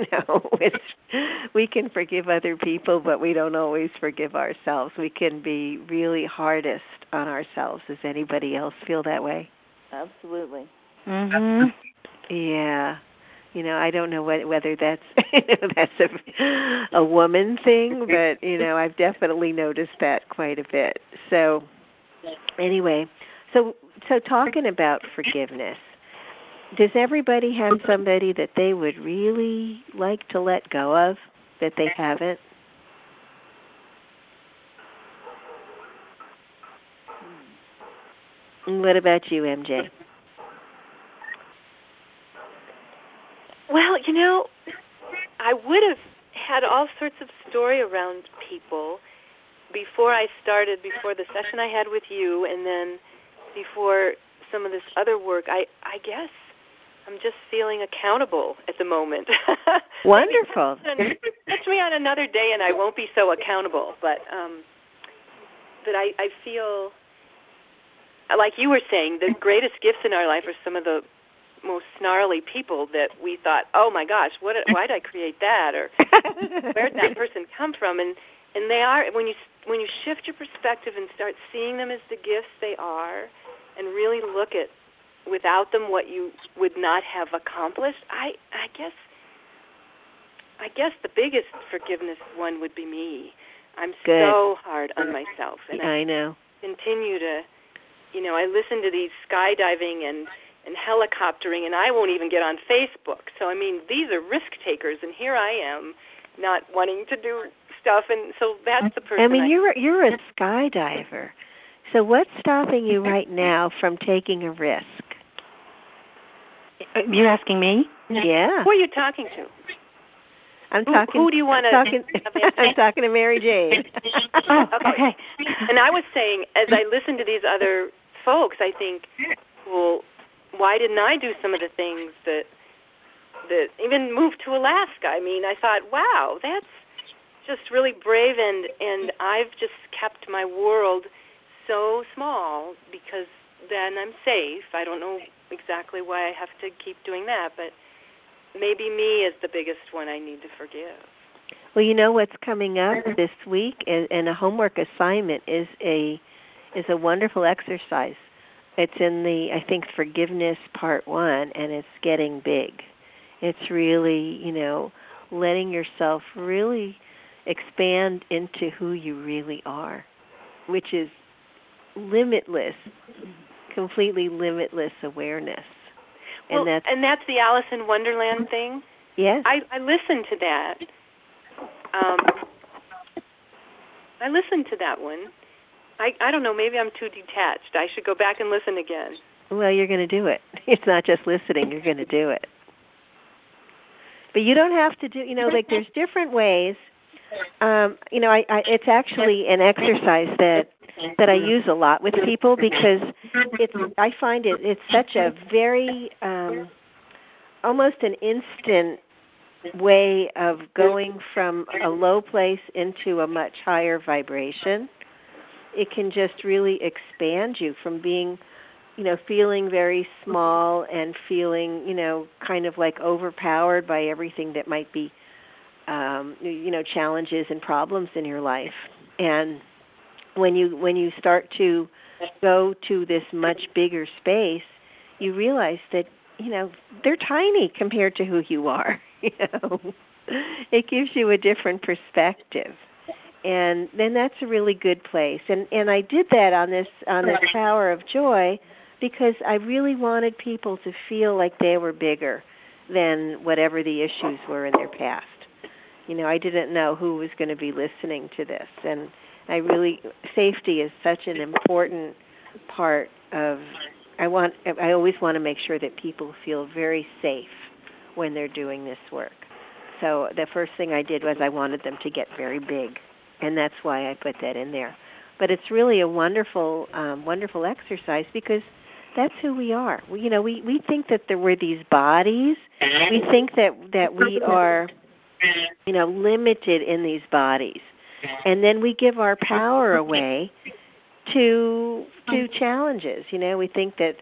we can forgive other people, but we don't always forgive ourselves. We can be really hardest on ourselves. Does anybody else feel that way? Absolutely. Mhm. Yeah. I don't know whether that's that's a woman thing, but I've definitely noticed that quite a bit. So anyway, so talking about forgiveness, does everybody have somebody that they would really like to let go of that they haven't? And what about you, MJ? Well, I would have had all sorts of story around people before the session I had with you, and then before some of this other work. I guess I'm just feeling accountable at the moment. Wonderful. Catch me on another day and I won't be so accountable, but I feel, like you were saying, the greatest gifts in our life are some of the most snarly people that we thought, oh my gosh, why did I create that, or where did that person come from? And they are, when you shift your perspective and start seeing them as the gifts they are, and really look at without them what you would not have accomplished. I guess the biggest forgiveness one would be me. I'm Good. so hard on myself, and I know. Continue to, I listen to these skydiving and helicoptering, and I won't even get on Facebook. So, these are risk takers, and here I am not wanting to do stuff, and so that's the person. You're a skydiver. So what's stopping you right now from taking a risk? You're asking me? Yeah. Who are you talking to? I'm talking. Who do you want to? I'm talking to Mary Jane. Oh, okay. And I was saying, as I listen to these other folks, I think, well, why didn't I do some of the things that even moved to Alaska? I thought, wow, that's just really brave, and I've just kept my world so small because then I'm safe. I don't know exactly why I have to keep doing that, but maybe me is the biggest one I need to forgive. Well, what's coming up this week, and a homework assignment is a wonderful exercise. It's in the, I think, forgiveness part 1, and it's getting big. It's really, letting yourself really expand into who you really are, which is limitless, completely limitless awareness. And that's the Alice in Wonderland thing. Yes. I listened to that. I listened to that one. I don't know, maybe I'm too detached. I should go back and listen again. Well, you're going to do it. It's not just listening. You're going to do it. But you don't have to do, like there's different ways. It's actually an exercise that I use a lot with people because I find it's such a very, almost an instant way of going from a low place into a much higher vibration. It can just really expand you from being, feeling very small and feeling, kind of like overpowered by everything that might be, challenges and problems in your life. And when you start to go to this much bigger space, you realize that, they're tiny compared to who you are. It gives you a different perspective. And then that's a really good place. And I did that on this Power of Joy because I really wanted people to feel like they were bigger than whatever the issues were in their past. I didn't know who was going to be listening to this. And safety is such an important part of, I always want to make sure that people feel very safe when they're doing this work. So the first thing I did was I wanted them to get very big. And that's why I put that in there. But it's really a wonderful, wonderful exercise because that's who we are. We think that we're these bodies. We think that we are, limited in these bodies, and then we give our power away to challenges. We think that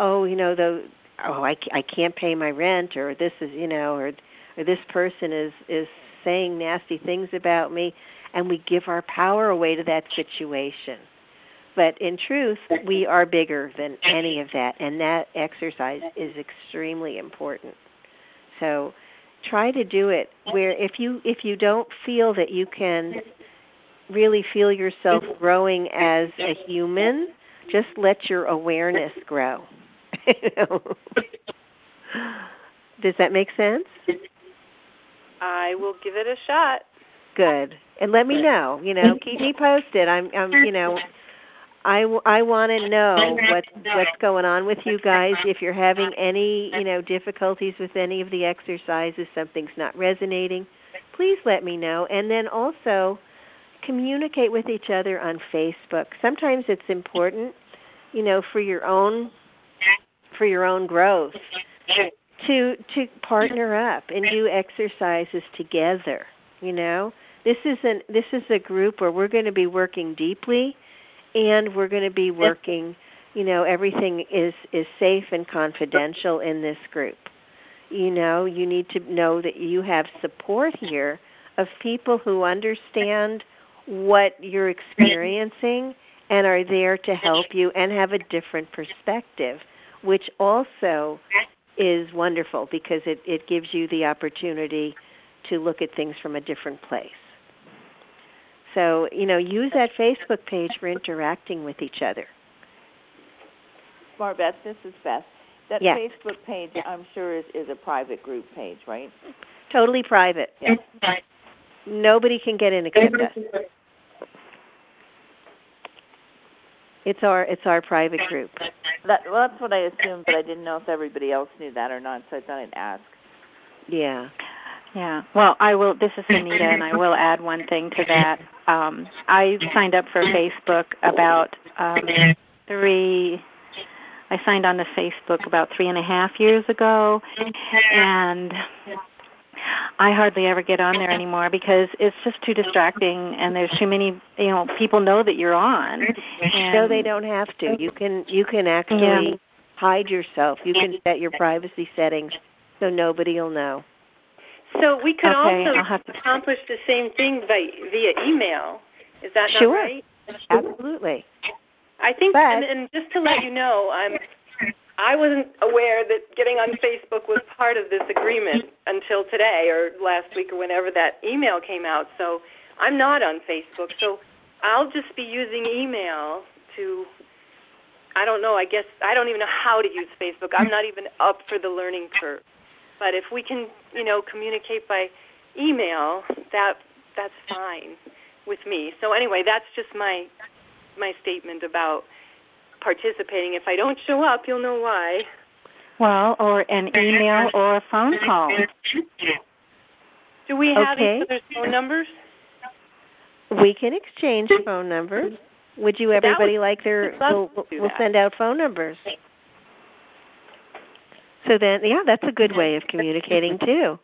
I can't pay my rent, or this is or this person is saying nasty things about me. And we give our power away to that situation. But in truth, we are bigger than any of that, and that exercise is extremely important. So try to do it where if you don't feel that you can really feel yourself growing as a human, just let your awareness grow. Does that make sense? I will give it a shot. Good. And let me know, keep me posted. I want to know what's going on with you guys. If you're having any, difficulties with any of the exercises, something's not resonating, please let me know. And then also communicate with each other on Facebook. Sometimes it's important, for your own growth to partner up and do exercises together, This is a group where we're going to be working deeply, and we're going to be working, everything is safe and confidential in this group. You need to know that you have support here of people who understand what you're experiencing and are there to help you and have a different perspective, which also is wonderful because it gives you the opportunity to look at things from a different place. So, use that Facebook page for interacting with each other. Smart Beth, this is Beth. That Facebook page, I'm sure, is a private group page, right? Totally private. Yeah. Nobody can get in except us. It's our private group. That's what I assumed, but I didn't know if everybody else knew that or not, so I thought I'd ask. Yeah. Yeah. Well, I will. This is Anita, and I will add one thing to that. I signed up for Facebook about I signed on to Facebook about 3.5 years ago, and I hardly ever get on there anymore because it's just too distracting, and there's too many. People know that you're on. No, they don't have to. You can actually hide yourself. You can set your privacy settings so nobody will know. So we could also accomplish the same thing via email. Is that not right? Absolutely. I think, and just to let you know, I wasn't aware that getting on Facebook was part of this agreement until today or last week or whenever that email came out. So I'm not on Facebook. So I'll just be using email to, I don't know, I guess I don't even know how to use Facebook. I'm not even up for the learning curve. But if we can, communicate by email, that's fine with me. So anyway, that's just my statement about participating. If I don't show up, you'll know why. Well, or an email or a phone call. Do we have each other's phone numbers? We can exchange phone numbers. Would you everybody like their? We'll send out phone numbers. So then, yeah, that's a good way of communicating too.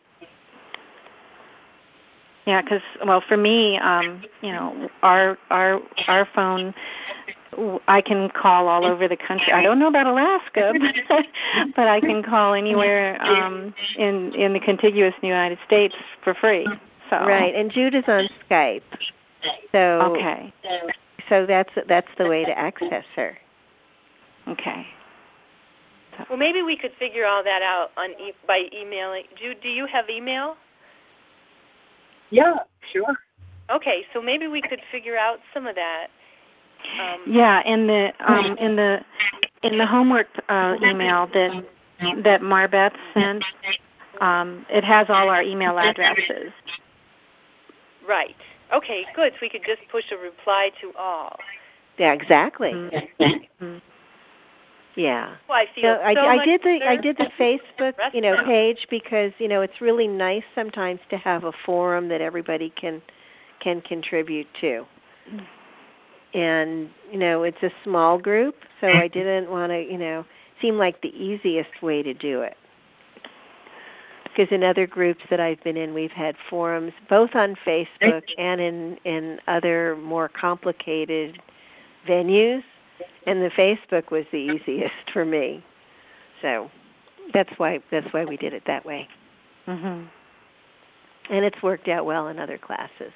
Yeah, because for me, our phone, I can call all over the country. I don't know about Alaska, but I can call anywhere in the contiguous United States for free. So right, and Jude is on Skype. So okay. So that's the way to access her. Okay. Well, maybe we could figure all that out by emailing. Jude, do you have email? Yeah, sure. Okay, so maybe we could figure out some of that. Yeah, in the homework email that Marbeth sent, it has all our email addresses. Right. Okay, good. So we could just push a reply to all. Yeah, exactly. Mm-hmm. Yeah. Well, I feel I did the Facebook, page because, it's really nice sometimes to have a forum that everybody can contribute to. And, it's a small group, so I didn't want to, seem like the easiest way to do it. Because in other groups that I've been in, we've had forums both on Facebook and in other more complicated venues. And the Facebook was the easiest for me, so that's why we did it that way. Mm-hmm. And it's worked out well in other classes.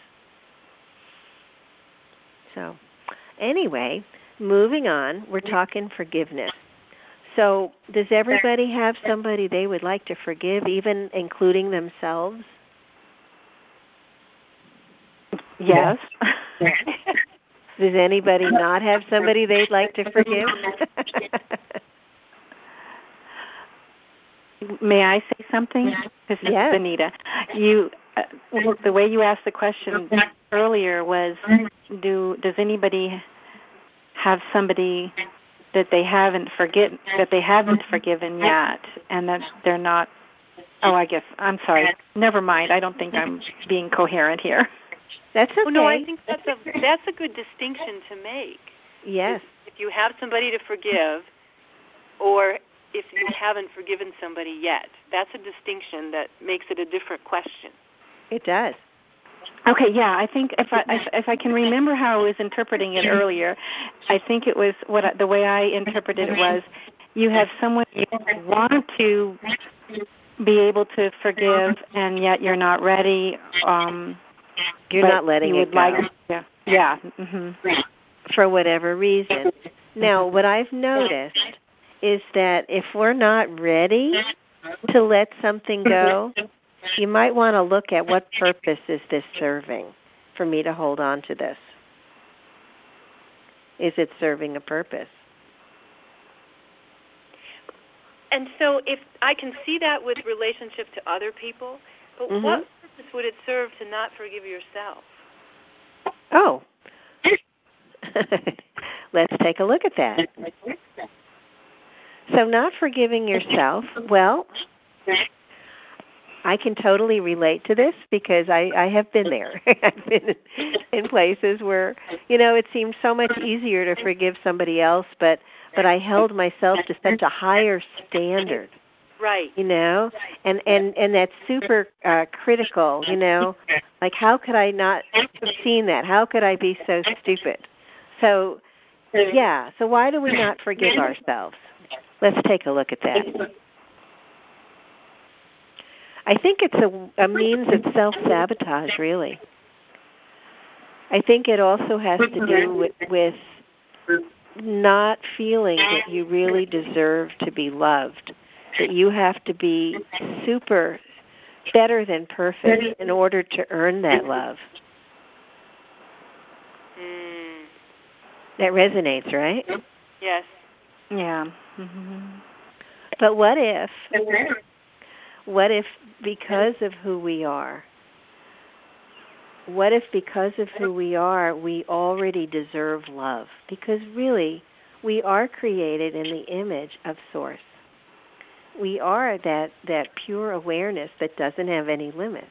So, anyway, moving on, we're talking forgiveness. So, does everybody have somebody they would like to forgive, even including themselves? Yes. Does anybody not have somebody they'd like to forgive? May I say something? This is yes. Benita. The way you asked the question earlier was, does anybody have somebody that they haven't forgiven yet, and that they're not? Oh, I guess I'm sorry. Never mind. I don't think I'm being coherent here. That's okay. Well, no, I think that's a good distinction to make. Yes. If you have somebody to forgive, or if you haven't forgiven somebody yet, that's a distinction that makes it a different question. It does. Okay, yeah, I think if I can remember how I was interpreting it earlier, I think it was the way I interpreted it was, you have someone you want to be able to forgive, and yet you're not ready. You're not letting it go. Yeah. Mm-hmm. For whatever reason. Now, what I've noticed is that if we're not ready to let something go, you might want to look at what purpose is this serving for me to hold on to this. Is it serving a purpose? And so if I can see that with relationship to other people, but what purpose would it serve to not forgive yourself? Oh. Let's take a look at that. So not forgiving yourself, well, I can totally relate to this because I have been there. I've been in places where, it seemed so much easier to forgive somebody else, but I held myself to such a higher standard. Right. And that's super critical, like how could I not have seen that? How could I be so stupid? So, yeah, so why do we not forgive ourselves? Let's take a look at that. I think it's a means of self-sabotage, really. I think it also has to do with not feeling that you really deserve to be loved, that you have to be super better than perfect in order to earn that love. That resonates, right? Yes. Yeah. Mm-hmm. But what What if because of who we are, we already deserve love? Because really, we are created in the image of Source. We are that pure awareness that doesn't have any limits.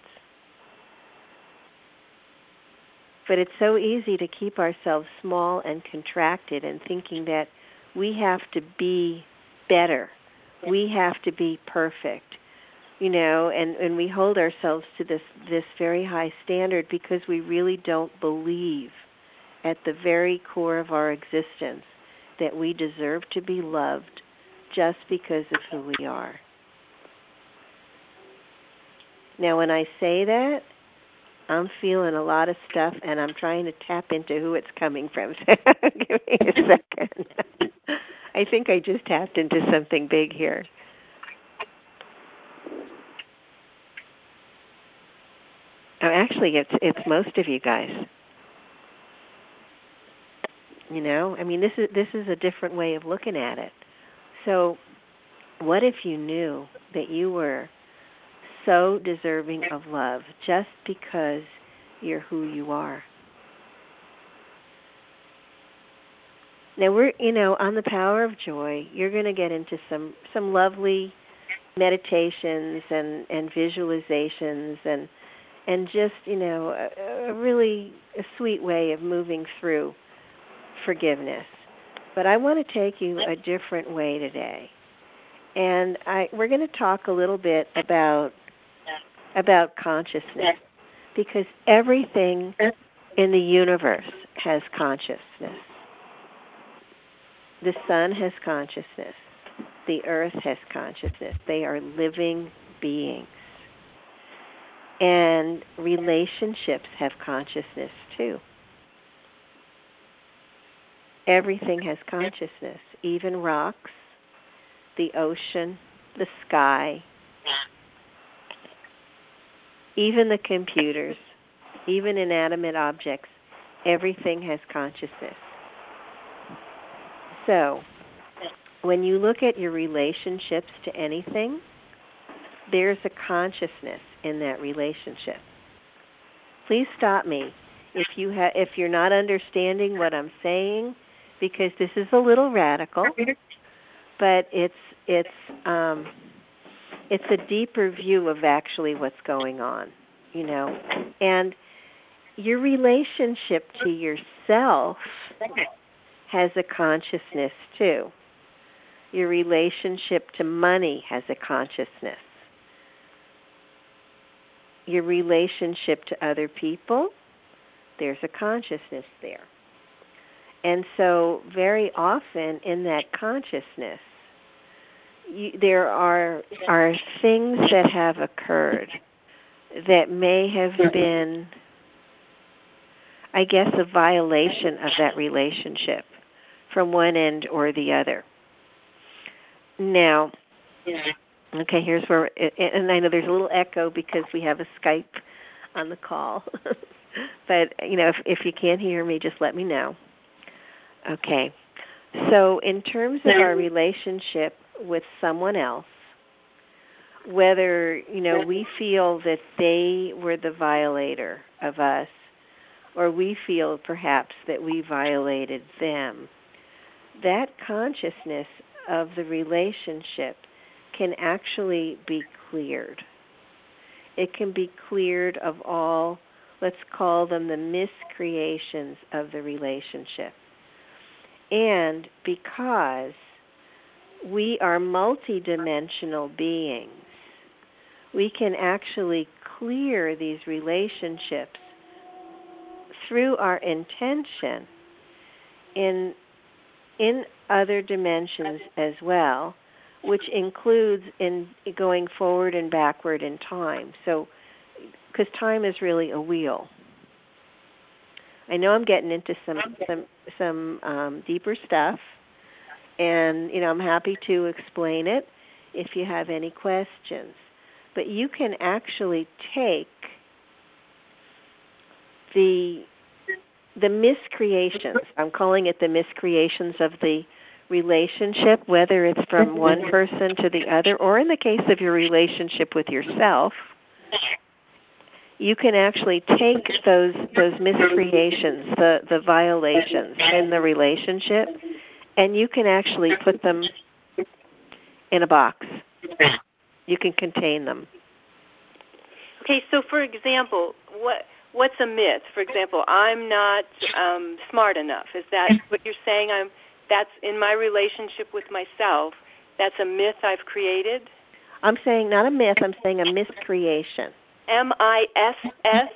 But it's so easy to keep ourselves small and contracted and thinking that we have to be better. We have to be perfect. And we hold ourselves to this very high standard because we really don't believe at the very core of our existence that we deserve to be loved just because of who we are. Now, when I say that, I'm feeling a lot of stuff, and I'm trying to tap into who it's coming from. So give me a second. I think I just tapped into something big here. Oh, actually, it's most of you guys. This is a different way of looking at it. So, what if you knew that you were so deserving of love just because you're who you are? Now we're, on the Power of Joy, you're going to get into some lovely meditations and visualizations and just, a really sweet way of moving through forgiveness. But I want to take you a different way today. And we're going to talk a little bit about consciousness, because everything in the universe has consciousness. The sun has consciousness. The earth has consciousness. They are living beings. And relationships have consciousness too. Everything has consciousness, even rocks, the ocean, the sky, even the computers, even inanimate objects. Everything has consciousness. So, when you look at your relationships to anything, there's a consciousness in that relationship. Please stop me if you're not understanding what I'm saying, because this is a little radical, but it's a deeper view of actually what's going on, And your relationship to yourself has a consciousness too. Your relationship to money has a consciousness. Your relationship to other people, there's a consciousness there. And so very often in that consciousness, there are things that have occurred that may have been, I guess, a violation of that relationship from one end or the other. Now, okay, here's where, and I know there's a little echo because we have a Skype on the call. But, if you can't hear me, just let me know. Okay. So in terms of our relationship with someone else, whether, we feel that they were the violator of us, or we feel perhaps that we violated them, that consciousness of the relationship can actually be cleared. It can be cleared of all, let's call them the miscreations of the relationship. And because we are multidimensional beings, we can actually clear these relationships through our intention in other dimensions as well, which includes in going forward and backward in time. So, because time is really a wheel. I know I'm getting into some deeper stuff, and I'm happy to explain it if you have any questions. But you can actually take the miscreations, I'm calling it the miscreations of the relationship, whether it's from one person to the other, or in the case of your relationship with yourself, you can actually take those miscreations, the violations in the relationship, and you can actually put them in a box. You can contain them. Okay, so for example, what's a myth? For example, I'm not smart enough. Is that what you're saying? That's in my relationship with myself. That's a myth I've created? I'm saying not a myth. I'm saying a miscreation. M-I-S-S?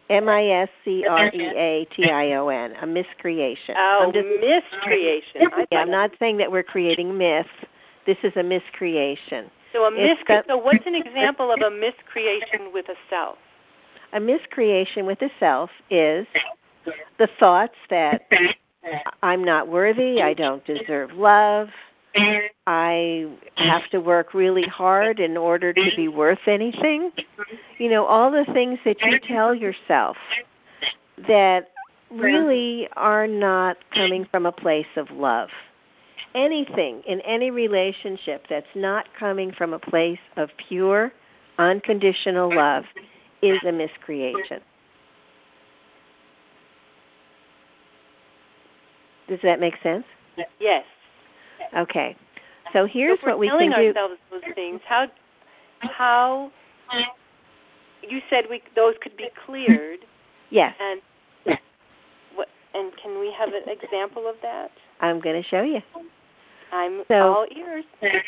M-I-S-C-R-E-A-T-I-O-N. A miscreation. Oh, miscreation. I'm not saying that we're creating myths. This is a miscreation. So so what's an example of a miscreation with a self? A miscreation with a self is the thoughts that I'm not worthy, I don't deserve love, I have to work really hard in order to be worth anything. All the things that you tell yourself that really are not coming from a place of love. Anything in any relationship that's not coming from a place of pure, unconditional love is a miscreation. Does that make sense? Yes. Okay. So here's what we can do. If we're telling ourselves those things, how you said those could be cleared. Yes. And can we have an example of that? I'm going to show you. I'm all ears.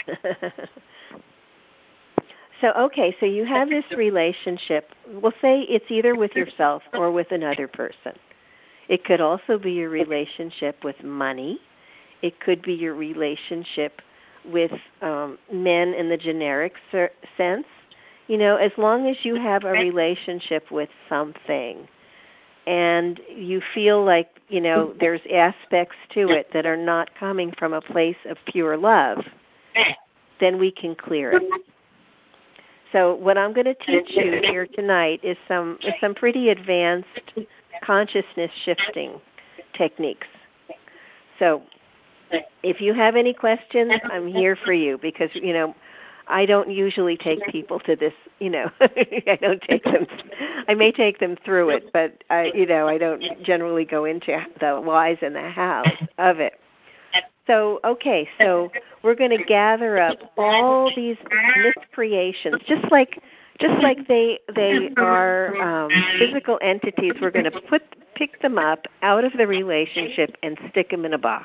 So you have this relationship. We'll say it's either with yourself or with another person. It could also be your relationship with money. It could be your relationship with men in the generic sense. As long as you have a relationship with something and you feel like, there's aspects to it that are not coming from a place of pure love, then we can clear it. So what I'm going to teach you here tonight is some pretty advanced consciousness shifting techniques. So if you have any questions, I'm here for you because, I don't usually take people to this, I don't take them. I may take them through it, but I don't generally go into the whys and the hows of it. So, so we're going to gather up all these miscreations, just like they are physical entities. We're going to pick them up out of the relationship and stick them in a box.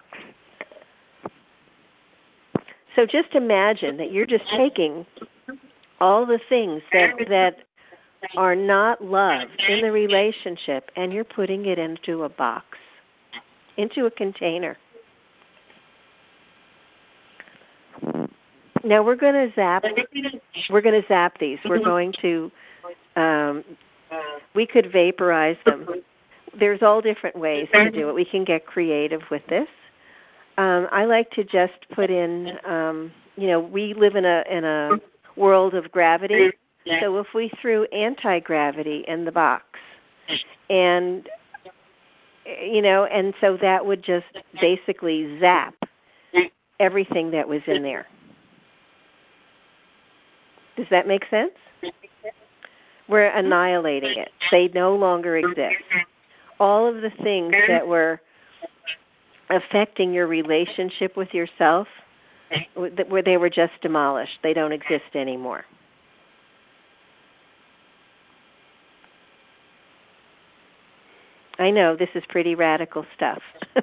So just imagine that you're just taking all the things that are not love in the relationship and you're putting it into a box, into a container. Now we're going to zap these. We're going to, we could vaporize them. There's all different ways to do it. We can get creative with this. I like to just put in, we live in a world of gravity. So if we threw anti-gravity in the box, and so that would just basically zap everything that was in there. Does that make sense? We're annihilating it. They no longer exist. All of the things that were affecting your relationship with yourself, where they were just demolished. They don't exist anymore. I know this is pretty radical stuff.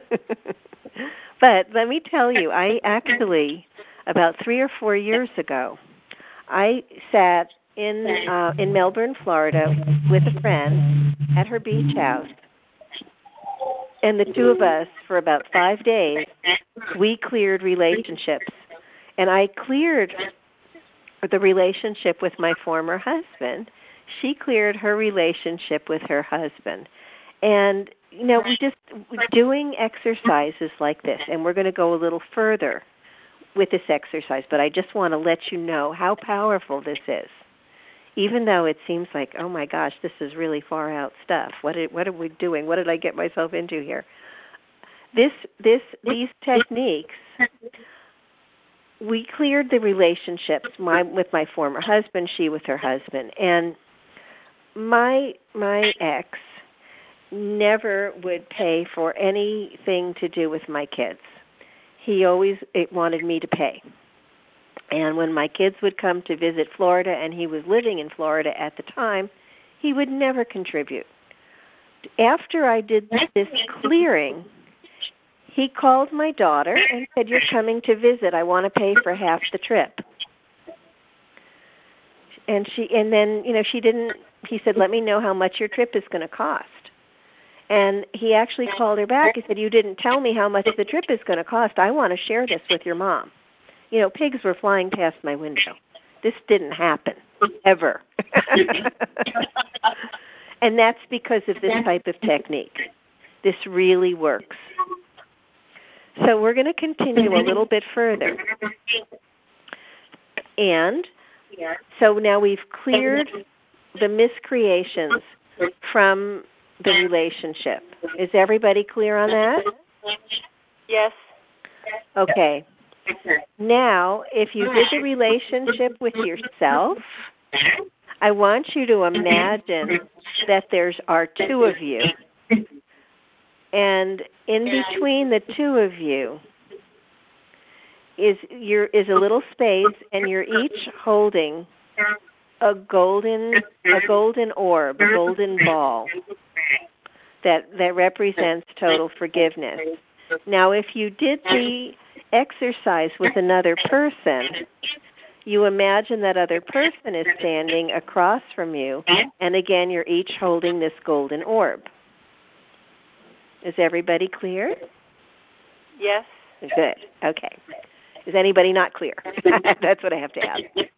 But let me tell you, I actually, about 3 or 4 years ago, I sat in Melbourne, Florida, with a friend at her beach house. And the two of us, for about 5 days, we cleared relationships. And I cleared the relationship with my former husband. She cleared her relationship with her husband. And, we just doing exercises like this, and we're going to go a little further with this exercise, but I just want to let you know how powerful this is. Even though it seems like, oh my gosh, this is really far out stuff. What are we doing? What did I get myself into here? these techniques, we cleared the relationships, with my former husband, she with her husband, and my ex never would pay for anything to do with my kids. He always wanted me to pay. And when my kids would come to visit Florida, and he was living in Florida at the time, he would never contribute. After I did this clearing, he called my daughter and said, "You're coming to visit. I want to pay for half the trip." And then she didn't. He said, "Let me know how much your trip is going to cost." And he actually called her back. He said, "You didn't tell me how much the trip is going to cost. I want to share this with your mom." Pigs were flying past my window. This didn't happen, ever. And that's because of this type of technique. This really works. So we're going to continue a little bit further. And so now we've cleared the miscreations from the relationship. Is everybody clear on that? Yes. Okay. Now, if you did the relationship with yourself, I want you to imagine that there are two of you. And in between the two of you is a little space, and you're each holding a golden orb, a golden ball that represents total forgiveness. Now, if you did the exercise with another person, you imagine that other person is standing across from you, and again, you're each holding this golden orb. Is everybody clear? Yes. Good. Okay. Is anybody not clear? That's what I have to ask.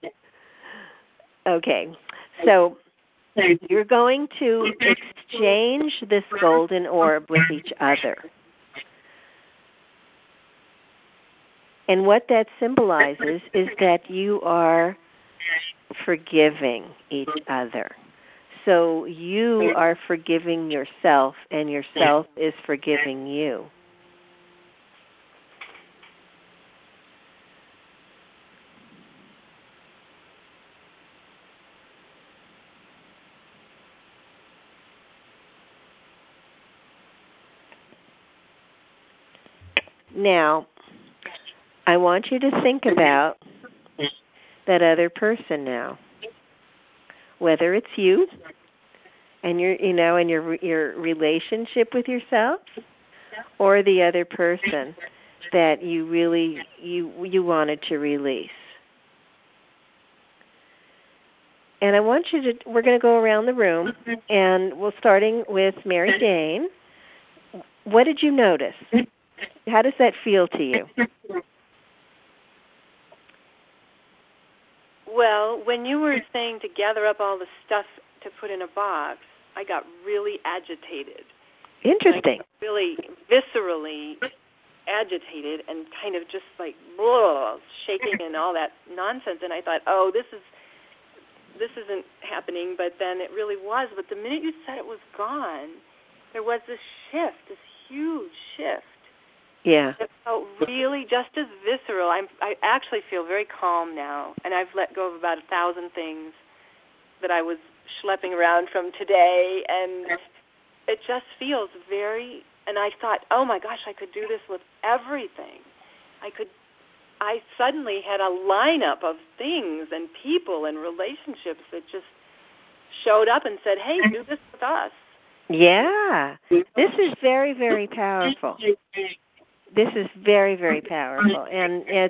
Okay. So you're going to exchange this golden orb with each other. And what that symbolizes is that you are forgiving each other. So you are forgiving yourself, and yourself is forgiving you. Now, I want you to think about that other person now. Whether it's you and your relationship with yourself, or the other person that you really you wanted to release. And I want you to. We're going to go around the room, and we're starting with Mary Jane. What did you notice? How does that feel to you? Well, when you were saying to gather up all the stuff to put in a box, I got really agitated. Interesting. Really viscerally agitated and kind of just like blah, shaking and all that nonsense. And I thought, oh, this isn't happening. But then it really was. But the minute you said it was gone, there was this shift, this huge shift. Yeah. It felt really just as visceral. I actually feel very calm now, and I've let go of about 1,000 things that I was schlepping around from today, and it just feels very. And I thought, oh my gosh, I could do this with everything. I suddenly had a lineup of things and people and relationships that just showed up and said, hey, do this with us. Yeah. This is very, very powerful. This is very, very powerful, and it's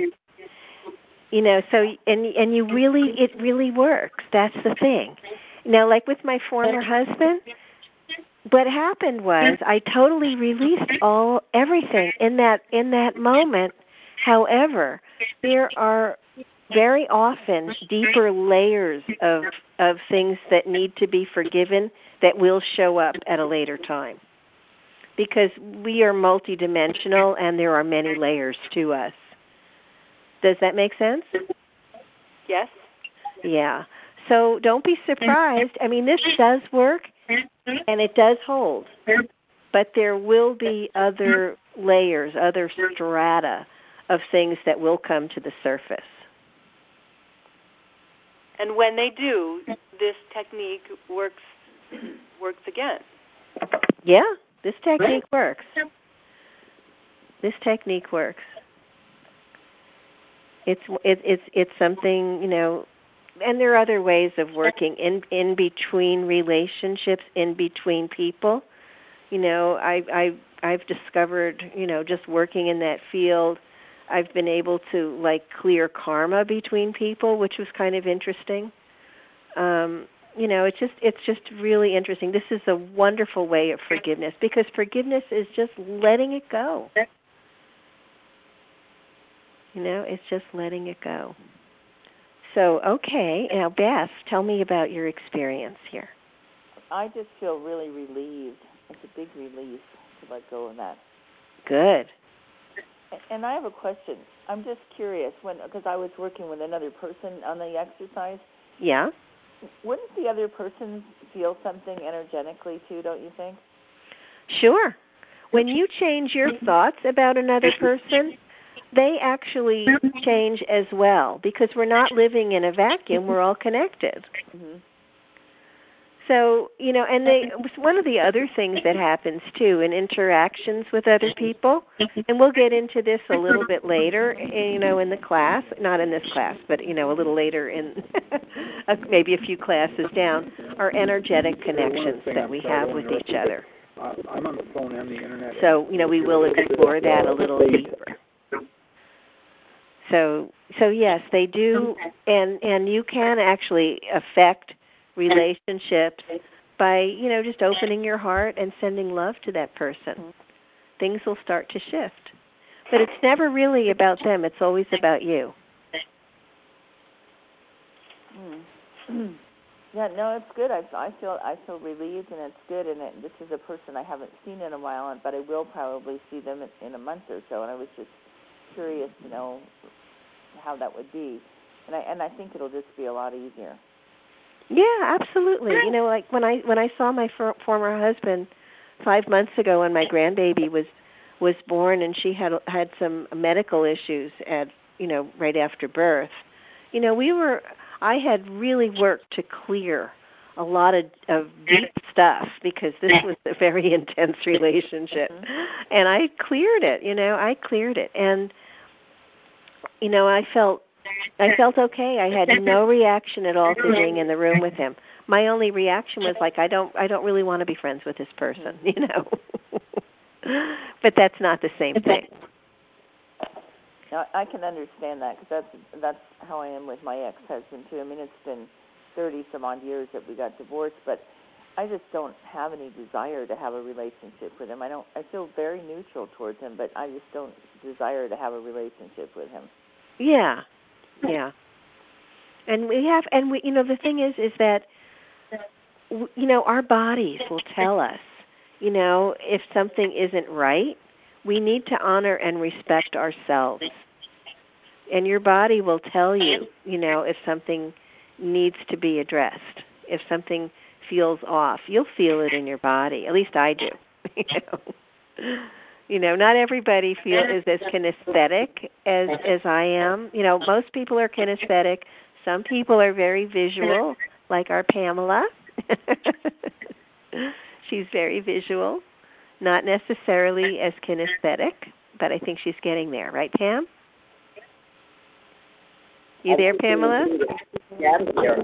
so and you really, it really works. That's the thing. Now, like with my former husband, what happened was I totally released everything in that moment. However, there are very often deeper layers of things that need to be forgiven that will show up at a later time. Because we are multidimensional and there are many layers to us. Does that make sense? Yes. Yeah. So don't be surprised. I mean, this does work and it does hold. but there will be other layers, other strata of things that will come to the surface. And when they do, this technique works again. Yeah, this technique works. This technique works. It's something, you know, and there are other ways of working in between relationships, in between people. You know, I've discovered, you know, just working in that field, I've been able to like clear karma between people, which was kind of interesting. You know, it's just really interesting. This is a wonderful way of forgiveness, because forgiveness is just letting it go. You know, it's just letting it go. So, okay, now Beth, tell me about your experience here. I just feel really relieved. It's a big relief to let go of that. Good. And I have a question. I'm just curious, because I was working with another person on the exercise. Yeah. Wouldn't the other person feel something energetically too, don't you think? Sure. When you change your thoughts about another person, they actually change as well, because we're not living in a vacuum. We're all connected. Mm-hmm. So, you know, and one of the other things that happens, too, in interactions with other people, and we'll get into this a little bit later, you know, in the class, not in this class, but, you know, a little later in maybe a few classes down, are energetic connections that we have with each other. I'm on the phone and the internet. So, you know, we will explore that a little deeper. So yes, they do, and you can actually affect relationships by, you know, just opening your heart and sending love to that person. Things will start to shift. But it's never really about them. It's always about you. Yeah, no, it's good. I feel relieved, and it's good. And this is a person I haven't seen in a while, but I will probably see them in a month or so. And I was just curious to know how that would be, and I think it'll just be a lot easier. Yeah, absolutely. You know, like when I saw my former husband 5 months ago when my grandbaby was born, and she had some medical issues at, you know, right after birth. You know, I had really worked to clear a lot of deep stuff, because this was a very intense relationship, and I cleared it. You know, and you know, I felt okay. I had no reaction at all to being in the room with him. My only reaction was like, I don't really want to be friends with this person, you know. But that's not the same thing. Now, I can understand that, because that's how I am with my ex-husband too. I mean, it's been 30-some odd years that we got divorced, but I just don't have any desire to have a relationship with him. I feel very neutral towards him, but I just don't desire to have a relationship with him. Yeah. And we, you know, the thing is that, you know, our bodies will tell us, you know, if something isn't right. We need to honor and respect ourselves. And your body will tell you, you know, if something needs to be addressed, if something feels off. You'll feel it in your body. At least I do. You know, not everybody is as kinesthetic as I am. You know, most people are kinesthetic. Some people are very visual, like our Pamela. She's very visual, not necessarily as kinesthetic, but I think she's getting there. Right, Pam? You there, Pamela? Yeah, I'm here.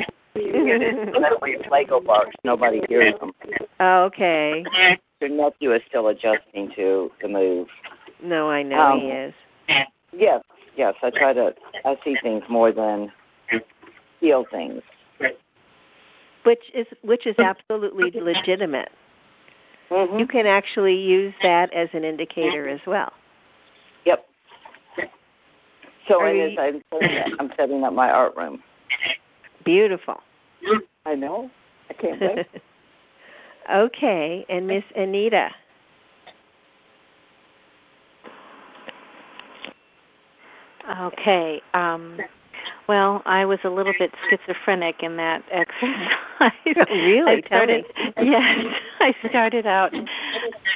Lego blocks. Nobody hears them. Oh, okay. Your nephew is still adjusting to move. No, I know he is. Yes. I see things more than feel things. Which is absolutely legitimate. Mm-hmm. You can actually use that as an indicator as well. Yep. So I'm setting up my art room. Beautiful. I know. I can't wait. Okay, and Miss Anita. Okay. Well, I was a little bit schizophrenic in that exercise. Really? Yes. I started out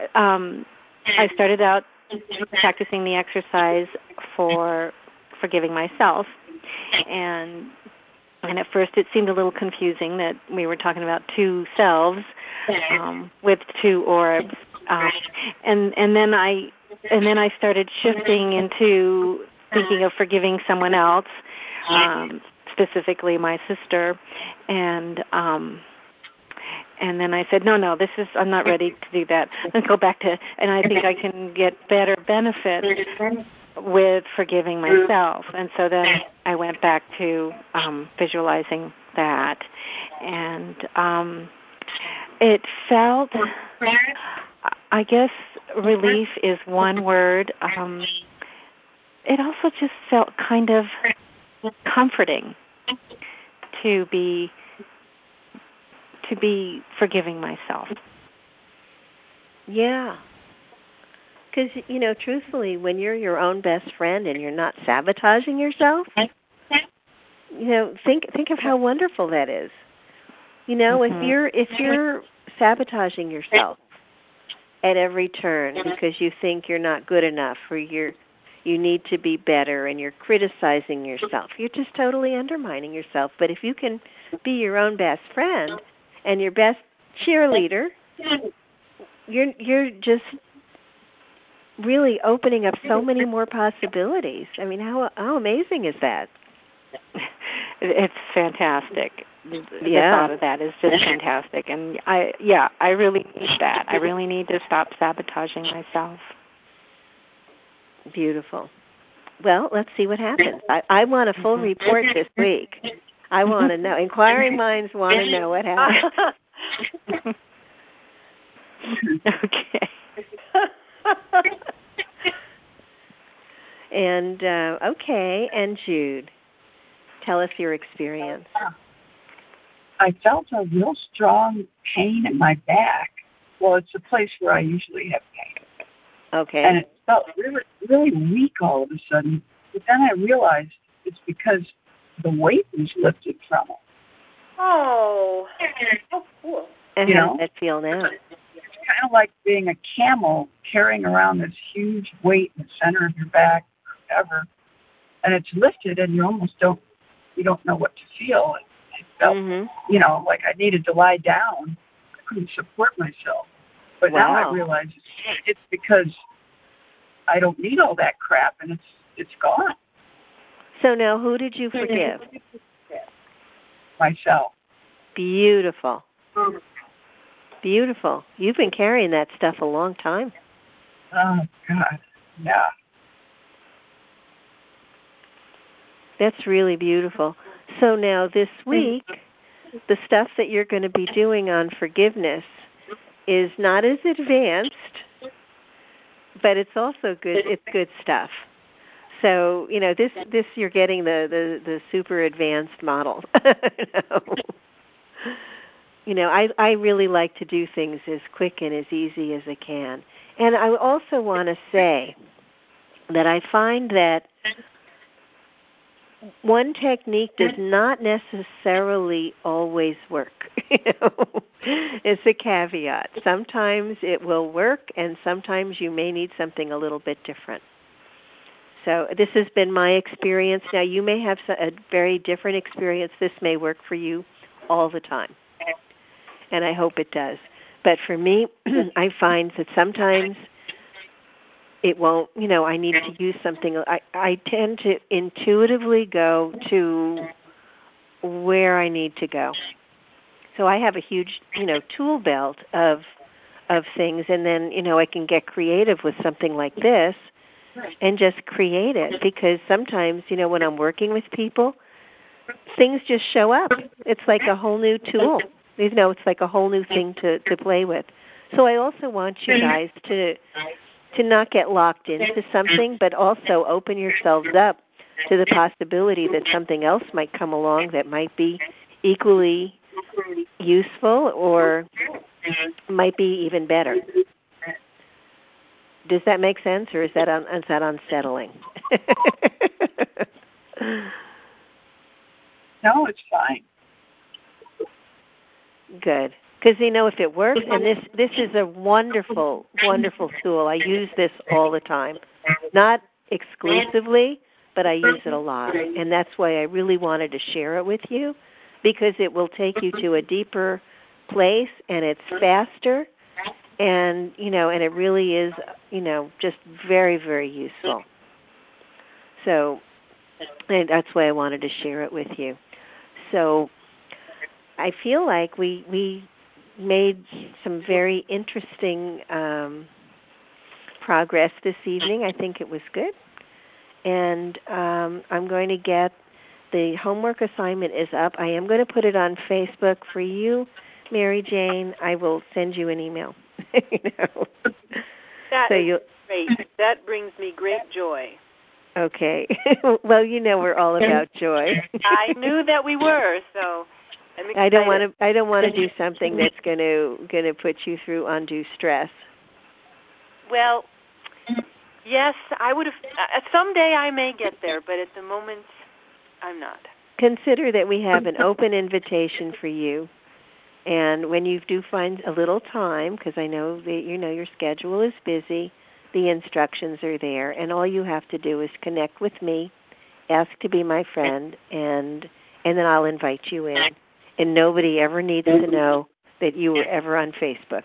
I started out practicing the exercise for forgiving myself, and at first it seemed a little confusing that we were talking about two selves with two orbs, and then I started shifting into thinking of forgiving someone else, specifically my sister, and then I said, no, I'm not ready to do that. Let's go back to, and I think I can get better benefits with forgiving myself. And so then I went back to visualizing that. And it felt, I guess relief is one word. It also just felt kind of comforting to be forgiving myself. Yeah. Because, truthfully, when you're your own best friend and you're not sabotaging yourself, think of how wonderful that is. If you're sabotaging yourself at every turn because you think you're not good enough or you need to be better and you're criticizing yourself, you're just totally undermining yourself. But if you can be your own best friend and your best cheerleader, you're just really opening up so many more possibilities. I mean, how amazing is that? It's fantastic. The thought of that is just fantastic. And I really need that. I really need to stop sabotaging myself. Beautiful. Well, let's see what happens. I want a full report this week. I want to know. Inquiring minds want to know what happens. Okay. And and Jude, tell us your experience. I felt a real strong pain in my back. Well, it's a place where I usually have pain. Okay. And it felt really, really weak all of a sudden. But then I realized it's because the weight was lifted from it. Oh, cool. And how does that feel now? It's kind of like being a camel carrying around this huge weight in the center of your back, whatever, and it's lifted, and you don't know what to feel. It felt, like I needed to lie down. I couldn't support myself. But now I realize it's because I don't need all that crap, and it's gone. So now, who did you forgive? Myself. Beautiful. Beautiful. You've been carrying that stuff a long time. Oh, God. Yeah. That's really beautiful. So now this week, the stuff that you're going to be doing on forgiveness is not as advanced, but it's also good. It's good stuff. So, this you're getting the super advanced model. I really like to do things as quick and as easy as I can. And I also want to say that I find that one technique does not necessarily always work. It's a caveat. Sometimes it will work, and sometimes you may need something a little bit different. So this has been my experience. Now, you may have a very different experience. This may work for you all the time, and I hope it does. But for me, I find that sometimes it won't, I need to use something. I tend to intuitively go to where I need to go. So I have a huge, tool belt of things, and then, I can get creative with something like this and just create it, because sometimes, when I'm working with people, things just show up. It's like a whole new tool. It's like a whole new thing to play with. So I also want you guys to not get locked into something, but also open yourselves up to the possibility that something else might come along that might be equally useful or might be even better. Does that make sense, or is that unsettling? No, it's fine. Good. Because if it works, and this is a wonderful, wonderful tool. I use this all the time, not exclusively, but I use it a lot, and that's why I really wanted to share it with you, because it will take you to a deeper place, and it's faster, and and it really is, just very, very useful. So, and that's why I wanted to share it with you. So, I feel like we made some very interesting progress this evening. I think it was good. And I'm going to get the homework assignment is up. I am going to put it on Facebook for you, Mary Jane. I will send you an email. That is great. That brings me great joy. Okay. Well, we're all about joy. I knew that we were, so I'm excited. I don't want to do something that's going to put you through undue stress. Well, yes, I would have. Someday I may get there, but at the moment, I'm not. Consider that we have an open invitation for you, and when you do find a little time, because I know that your schedule is busy, the instructions are there, and all you have to do is connect with me, ask to be my friend, and then I'll invite you in. And nobody ever needs to know that you were ever on Facebook.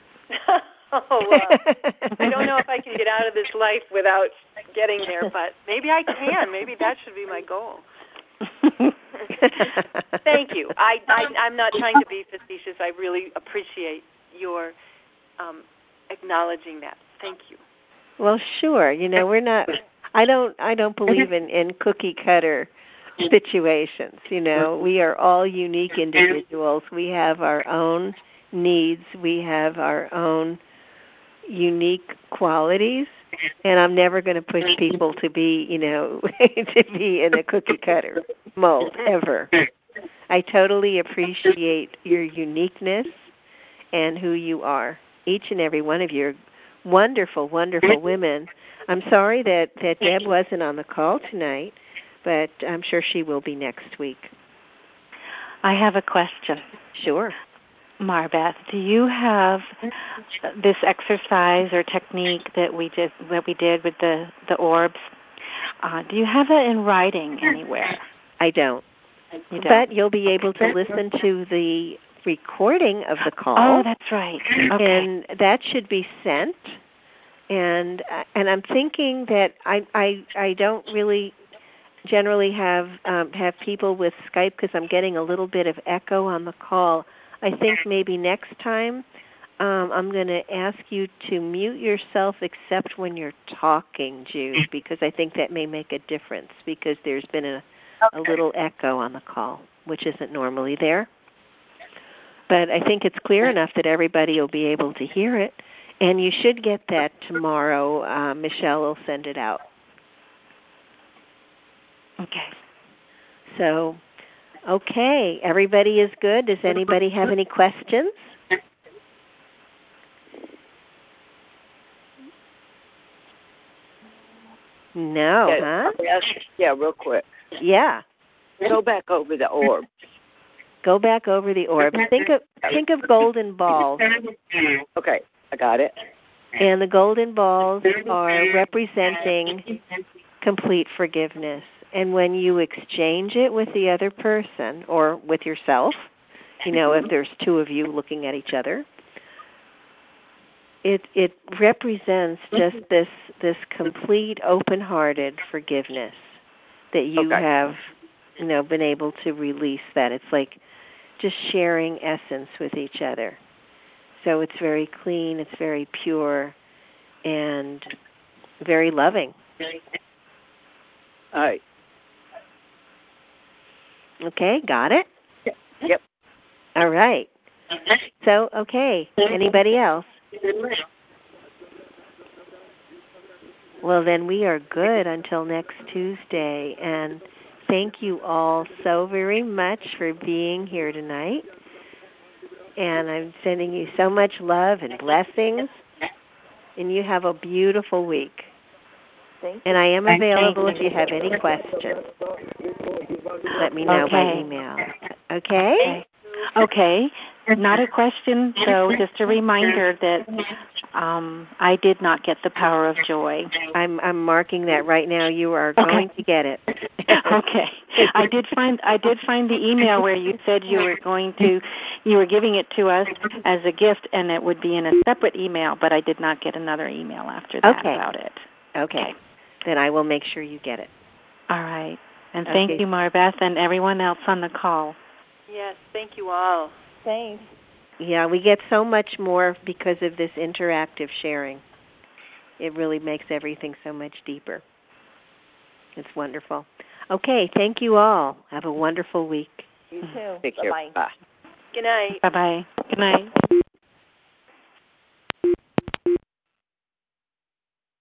I don't know if I can get out of this life without getting there, but maybe I can. Maybe that should be my goal. Thank you. I'm not trying to be facetious. I really appreciate your acknowledging that. Thank you. Well, sure. We're not. I don't believe in cookie cutter situations. We are all unique individuals. We have our own needs. We have our own unique qualities, and I'm never going to push people to be, to be in a cookie cutter mold ever. I totally appreciate your uniqueness and who you are. Each and every one of you are wonderful, wonderful women. I'm sorry that Deb wasn't on the call tonight, but I'm sure she will be next week. I have a question. Sure. Marbeth, do you have this exercise or technique that we did with the orbs? Do you have that in writing anywhere? I don't. You don't? But you'll be able to listen to the recording of the call. Oh, that's right. Okay. And that should be sent. And I'm thinking that I don't really generally have people with Skype because I'm getting a little bit of echo on the call. I think maybe next time I'm going to ask you to mute yourself except when you're talking, Jude, because I think that may make a difference because there's been a little echo on the call, which isn't normally there. But I think it's clear enough that everybody will be able to hear it, and you should get that tomorrow. Michelle will send it out. Okay. So, okay, everybody is good. Does anybody have any questions? No, huh? Yeah, real quick. Yeah. Go back over the orb. Go back over the orb. Think of golden balls. Okay, I got it. And the golden balls are representing complete forgiveness. And when you exchange it with the other person or with yourself, if there's two of you looking at each other, it represents just this complete open-hearted forgiveness that you have, been able to release that. It's like just sharing essence with each other. So it's very clean, it's very pure, and very loving. All right. Okay, got it? Yep. All right. So, okay, anybody else? Well, then we are good until next Tuesday, and thank you all so very much for being here tonight. And I'm sending you so much love and blessings, and you have a beautiful week. And I am available if you have any questions. Let me know by email. Okay? Okay. Not a question, though, just a reminder that I did not get the power of joy. I'm marking that right now. You are going to get it. Okay. I did find the email where you said you were giving it to us as a gift, and it would be in a separate email, but I did not get another email after that about it. Okay. Then I will make sure you get it. All right. And thank you, Marbeth, and everyone else on the call. Yes, thank you all. Thanks. Yeah, we get so much more because of this interactive sharing. It really makes everything so much deeper. It's wonderful. Okay, thank you all. Have a wonderful week. You too. Take care. Bye-bye. Bye. Good night. Bye-bye. Good night.